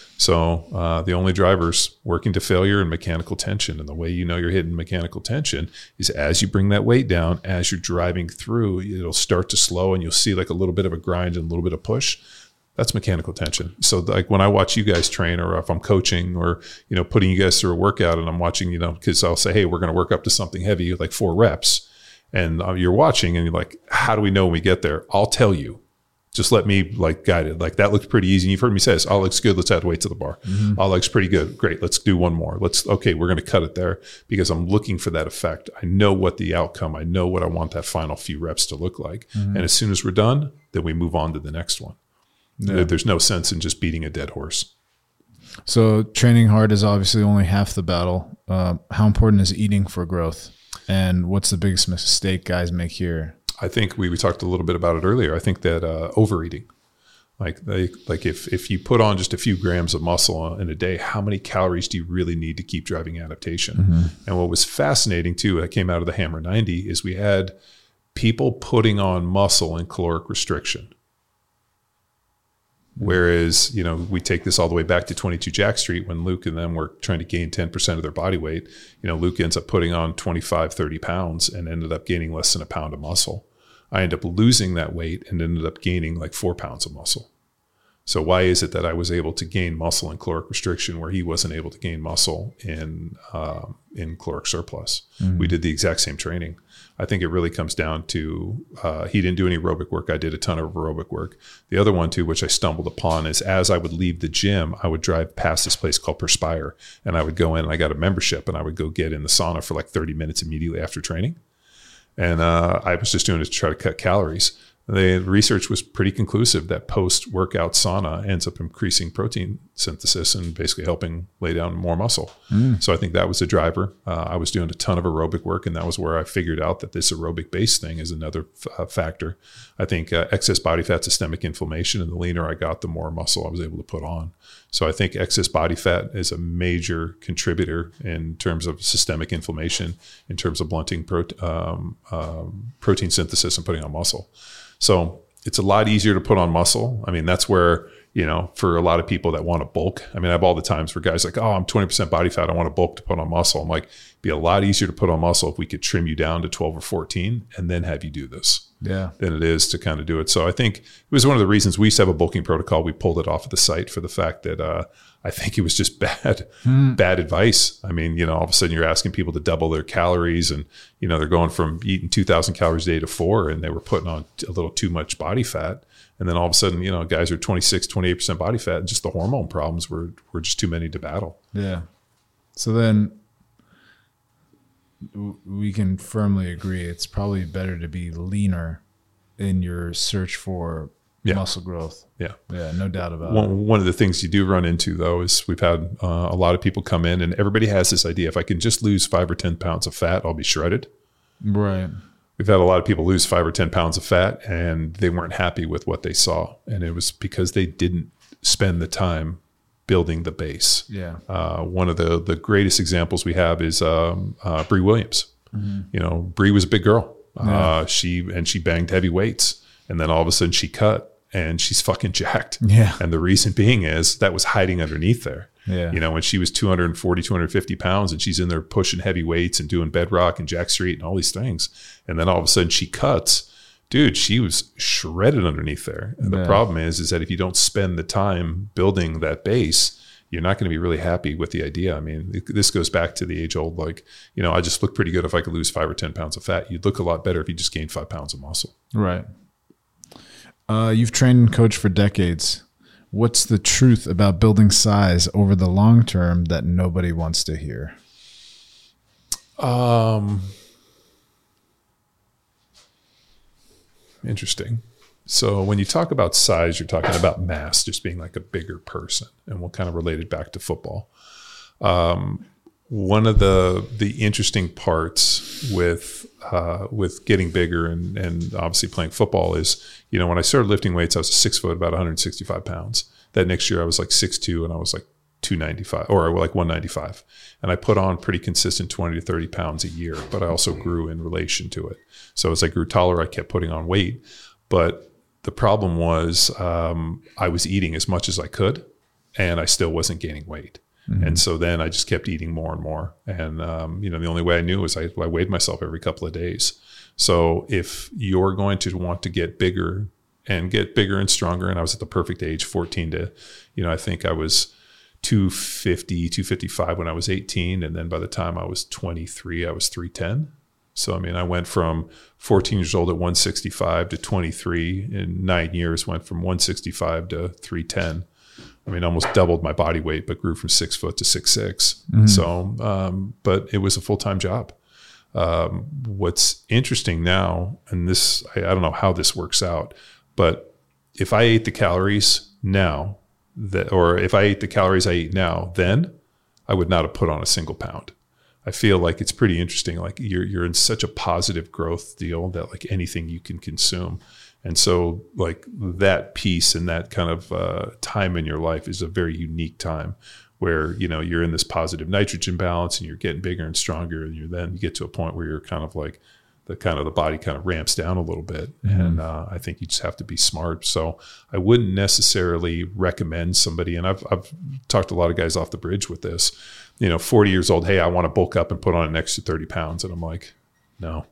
So uh, the only drivers working to failure and mechanical tension. And the way you know you're hitting mechanical tension is as you bring that weight down, as you're driving through, it'll start to slow and you'll see like a little bit of a grind and a little bit of push. That's mechanical tension. So like when I watch you guys train, or if I'm coaching or, you know, putting you guys through a workout and I'm watching, you know, because I'll say, hey, we're going to work up to something heavy, like four reps. And uh, you're watching and you're like, how do we know when we get there? I'll tell you. Just let me like guide it. Like that looks pretty easy. And you've heard me say this. All looks good. Let's add weight to the bar. Mm-hmm. All looks pretty good. Great. Let's do one more. Let's, okay, we're going to cut it there because I'm looking for that effect. I know what the outcome, I know what I want that final few reps to look like. Mm-hmm. And as soon as we're done, then we move on to the next one. Yeah. There's no sense in just beating a dead horse. So training hard is obviously only half the battle. Uh, how important is eating for growth? And what's the biggest mistake guys make here? I think we, we talked a little bit about it earlier. I think that uh, overeating, like they, like if, if you put on just a few grams of muscle in a day, how many calories do you really need to keep driving adaptation? Mm-hmm. And what was fascinating too, that came out of the Hammer ninety, is we had people putting on muscle in caloric restriction. Whereas, you know, we take this all the way back to twenty-two Jack Street when Luke and them were trying to gain ten percent of their body weight. You know, Luke ends up putting on twenty-five, thirty pounds and ended up gaining less than a pound of muscle. I ended up losing that weight and ended up gaining like four pounds of muscle. So why is it that I was able to gain muscle in caloric restriction where he wasn't able to gain muscle in uh, in caloric surplus? Mm-hmm. We did the exact same training. I think it really comes down to uh, he didn't do any aerobic work. I did a ton of aerobic work. The other one too, which I stumbled upon, is as I would leave the gym, I would drive past this place called Perspire, and I would go in and I got a membership, and I would go get in the sauna for like thirty minutes immediately after training. And uh, I was just doing it to try to cut calories. The research was pretty conclusive that post-workout sauna ends up increasing protein synthesis and basically helping lay down more muscle. Mm. So I think that was a driver. Uh, I was doing a ton of aerobic work, and that was where I figured out that this aerobic base thing is another f- uh, factor. I think uh, excess body fat, systemic inflammation, and the leaner I got, the more muscle I was able to put on. So I think excess body fat is a major contributor in terms of systemic inflammation, in terms of blunting pro- um, um, protein synthesis and putting on muscle. So it's a lot easier to put on muscle. I mean, that's where, you know, for a lot of people that want to bulk, I mean, I have all the times where guys like, oh, I'm twenty percent body fat, I want to bulk to put on muscle. I'm like, it'd be a lot easier to put on muscle if we could trim you down to twelve or fourteen and then have you do this. Yeah. Than it is to kind of do it. So I think it was one of the reasons we used to have a bulking protocol. We pulled it off of the site for the fact that uh, I think it was just bad, mm. bad advice. I mean, you know, all of a sudden you're asking people to double their calories, and, you know, they're going from eating two thousand calories a day to four, and they were putting on a little too much body fat. And then all of a sudden, you know, guys are twenty-six, twenty-eight percent body fat, and just the hormone problems were, were just too many to battle. Yeah. So then we can firmly agree it's probably better to be leaner in your search for yeah. muscle growth. Yeah. Yeah, no doubt about one, it. One of the things you do run into, though, is we've had uh, a lot of people come in, and everybody has this idea, if I can just lose five or ten pounds of fat, I'll be shredded. Right. We've had a lot of people lose five or ten pounds of fat, and they weren't happy with what they saw. And it was because they didn't spend the time building the base. Yeah. Uh, one of the, the greatest examples we have is um, uh, Bree Williams. Mm-hmm. You know, Bree was a big girl. Yeah. Uh, she and she banged heavy weights, and then all of a sudden she cut, and she's fucking jacked. Yeah. And the reason being is that was hiding underneath there. Yeah. You know, when she was two forty, two fifty pounds, and she's in there pushing heavy weights and doing bedrock and Jack Street and all these things, and then all of a sudden she cuts, dude, she was shredded underneath there. And yeah. the problem is, is that if you don't spend the time building that base, you're not going to be really happy with the idea. I mean, it, this goes back to the age old, like, you know, I just look pretty good if I could lose five or ten pounds of fat. You'd look a lot better if you just gained five pounds of muscle. Right. Uh, you've trained and coached for decades. What's the truth about building size over the long term that nobody wants to hear? Um, interesting. So when you talk about size, you're talking about mass, just being like a bigger person, and we'll kind of relate it back to football. Um, one of the the interesting parts with uh, with getting bigger and and obviously playing football is, you know, when I started lifting weights, I was a six foot, about one sixty-five pounds. That next year I was like six two, and I was like two ninety-five or like one ninety-five. And I put on pretty consistent twenty to thirty pounds a year, but I also grew in relation to it. So as I grew taller, I kept putting on weight. But the problem was um, I was eating as much as I could, and I still wasn't gaining weight. Mm-hmm. And so then I just kept eating more and more. And, um, you know, the only way I knew was I, I weighed myself every couple of days. So if you're going to want to get bigger and get bigger and stronger, and I was at the perfect age, fourteen to, you know, I think I was two fifty, two fifty-five when I was eighteen. And then by the time I was twenty-three, I was three ten. So, I mean, I went from fourteen years old at one sixty-five to twenty-three in nine years, went from one sixty-five to three ten. I mean, almost doubled my body weight, but grew from six foot to six, six. Mm-hmm. So, um, but it was a full-time job. Um, what's interesting now, and this, I, I don't know how this works out, but if I ate the calories now that, or if I ate the calories I eat now, then I would not have put on a single pound. I feel like it's pretty interesting. Like you're you're in such a positive growth deal that like anything you can consume. And so like that piece and that kind of uh, time in your life is a very unique time where, you know, you're in this positive nitrogen balance and you're getting bigger and stronger. And you then you get to a point where you're kind of like the kind of the body kind of ramps down a little bit. Mm-hmm. And uh, I think you just have to be smart. So I wouldn't necessarily recommend somebody, and I've, I've talked to a lot of guys off the bridge with this, you know, forty years old, hey, I want to bulk up and put on an extra thirty pounds. And I'm like, no,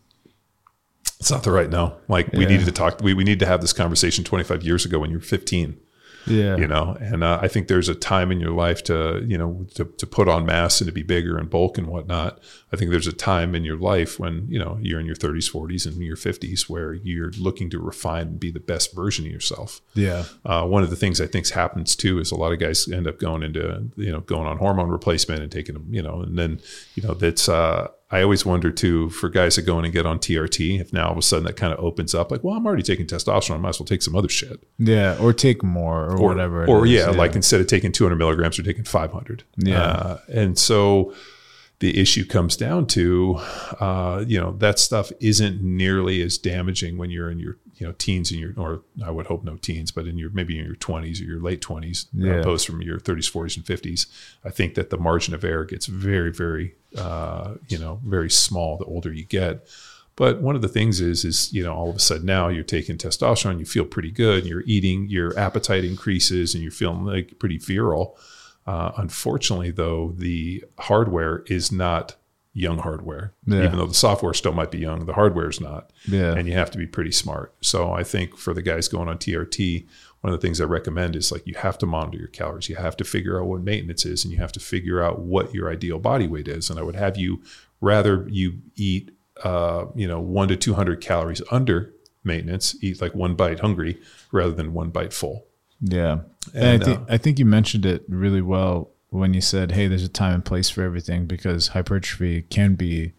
it's not the right no. Like yeah. we needed to talk, we, we need to have this conversation twenty-five years ago when you were fifteen. Yeah. You know, and uh, I think there's a time in your life to, you know, to, to put on mass and to be bigger and bulk and whatnot. I think there's a time in your life when, you know, you're in your thirties, forties and your fifties where you're looking to refine and be the best version of yourself. Yeah. Uh, one of the things I think happens too is a lot of guys end up going into, you know, going on hormone replacement and taking them, you know, and then, you know, that's, uh, I always wonder too, for guys that go in and get on T R T, if now all of a sudden that kind of opens up, like, well, I'm already taking testosterone, I might as well take some other shit. Yeah, or take more or, or whatever. Or is, yeah, yeah, like instead of taking two hundred milligrams, you're taking five hundred. Yeah. Uh, and so the issue comes down to, uh, you know, that stuff isn't nearly as damaging when you're in your, you know, teens and your, or I would hope no teens, but in your, maybe in your twenties or your late twenties, yeah. opposed from your thirties, forties and fifties. I think that the margin of error gets very, very, uh, you know, very small the older you get. But one of the things is, is, you know, all of a sudden now you're taking testosterone, you feel pretty good, you're eating, your appetite increases and you're feeling like pretty virile. Uh, unfortunately, though, the hardware is not young hardware. Yeah. Even though the software still might be young, the hardware is not. Yeah. And you have to be pretty smart. So I think for the guys going on T R T, one of the things I recommend is like you have to monitor your calories. You have to figure out what maintenance is, and you have to figure out what your ideal body weight is. And I would have you rather you eat, uh, you know, one to two hundred calories under maintenance, eat like one bite hungry rather than one bite full. Yeah. And, and I think uh, I think you mentioned it really well when you said, hey, there's a time and place for everything, because hypertrophy can be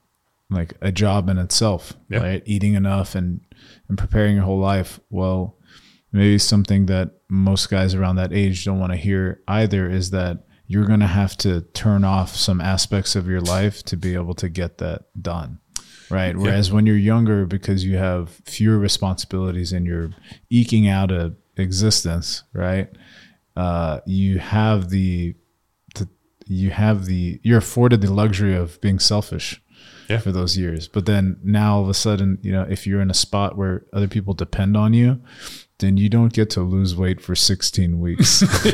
like a job in itself, yeah. right? Eating enough and, and preparing your whole life. Well, maybe something that most guys around that age don't want to hear either is that you're going to have to turn off some aspects of your life to be able to get that done. Right. Yeah. Whereas when you're younger, because you have fewer responsibilities and you're eking out a existence, right? Uh, you have the, the, you have the, you're afforded the luxury of being selfish yeah. for those years. But then now all of a sudden, you know, if you're in a spot where other people depend on you, then you don't get to lose weight for sixteen weeks. you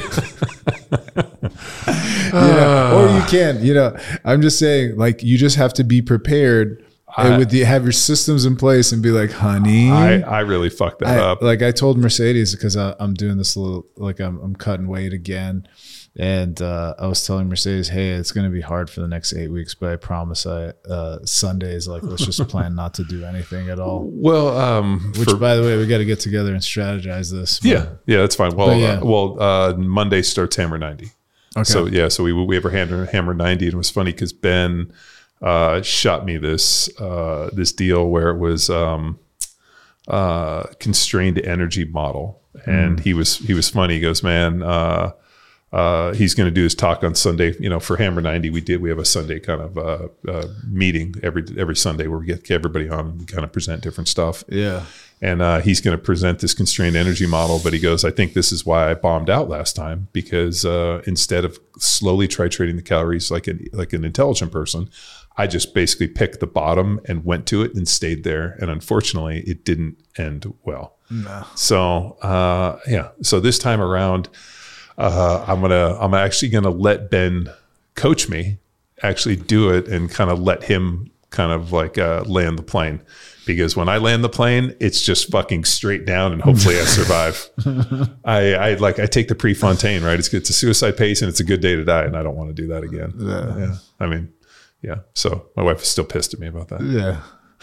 know, or you can, you know, I'm just saying, like, you just have to be prepared. I, with the, have your systems in place and be like, honey, I, I really fucked that I, up. Like I told Mercedes, because I'm doing this little, like I'm, I'm cutting weight again. And uh, I was telling Mercedes, hey, it's going to be hard for the next eight weeks, but I promise I, uh, Sundays, like, let's just plan not to do anything at all. Well, um, which for, by the way, we got to get together and strategize this. But, yeah. Yeah, that's fine. Well, yeah. uh, well, uh, Monday starts Hammer ninety. Okay. So yeah, so we, we have our hammer, hammer ninety, and it was funny because Ben, Uh, shot me this uh, this deal where it was um, uh, constrained energy model, and mm. he was he was funny. He goes, man, uh, uh, he's going to do his talk on Sunday. You know, for Hammer ninety, we did we have a Sunday kind of uh, uh, meeting every every Sunday where we get everybody on and we kind of present different stuff. Yeah. And uh, he's going to present this constrained energy model, but he goes, I think this is why I bombed out last time, because uh, instead of slowly titrating the calories like an like an intelligent person, I just basically picked the bottom and went to it and stayed there. And unfortunately, it didn't end well. No. So uh, yeah, so this time around, uh, I'm gonna I'm actually gonna let Ben coach me, actually do it, and kind of let him kind of like uh, land the plane. Because when I land the plane, it's just fucking straight down, and hopefully I survive. I, I like I take the Prefontaine, right? It's it's a suicide pace, and it's a good day to die, and I don't want to do that again. Yeah. yeah. I mean, yeah. So my wife is still pissed at me about that. Yeah.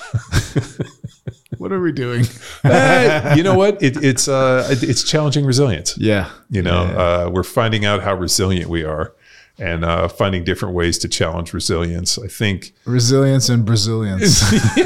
What are we doing? uh, you know what? It, it's uh, it, it's challenging resilience. Yeah. You know, yeah. Uh, we're finding out how resilient we are. And uh, finding different ways to challenge resilience. I think resilience and Brazilians.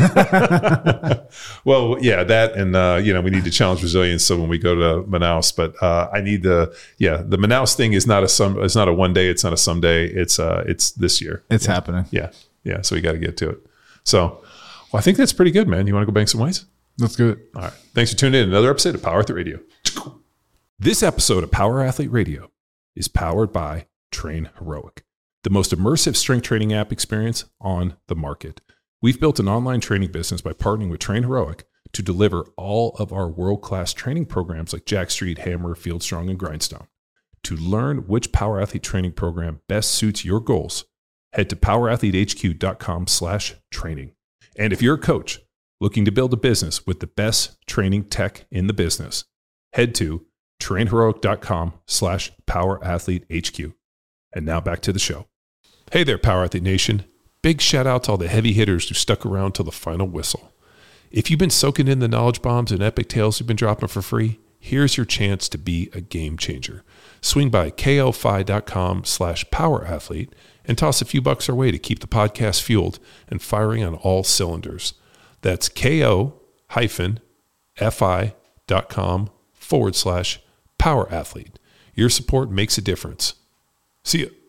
Well, yeah, that, and uh, you know, we need to challenge resilience. So when we go to Manaus, but uh, I need the yeah, the Manaus thing is not a some, it's not a one day, it's not a someday, it's uh, it's this year. It's yeah. happening. Yeah, yeah. So we got to get to it. So, well, I think that's pretty good, man. You want to go bang some weights? Let's do it. All right. Thanks for tuning in. Another episode of Power Athlete Radio. This episode of Power Athlete Radio is powered by Train Heroic, the most immersive strength training app experience on the market. We've built an online training business by partnering with Train Heroic to deliver all of our world-class training programs like Jack Street, Hammer, Field Strong, and Grindstone. To learn which Power Athlete training program best suits your goals, head to powerathletehq.com slash training. And if you're a coach looking to build a business with the best training tech in the business, head to trainheroic.com slash powerathletehq. And now back to the show. Hey there, Power Athlete Nation. Big shout out to all the heavy hitters who stuck around till the final whistle. If you've been soaking in the knowledge bombs and epic tales we've been dropping for free, here's your chance to be a game changer. Swing by ko-fi.com slash powerathlete and toss a few bucks our way to keep the podcast fueled and firing on all cylinders. That's ko-fi.com forward slash powerathlete. Your support makes a difference. See ya.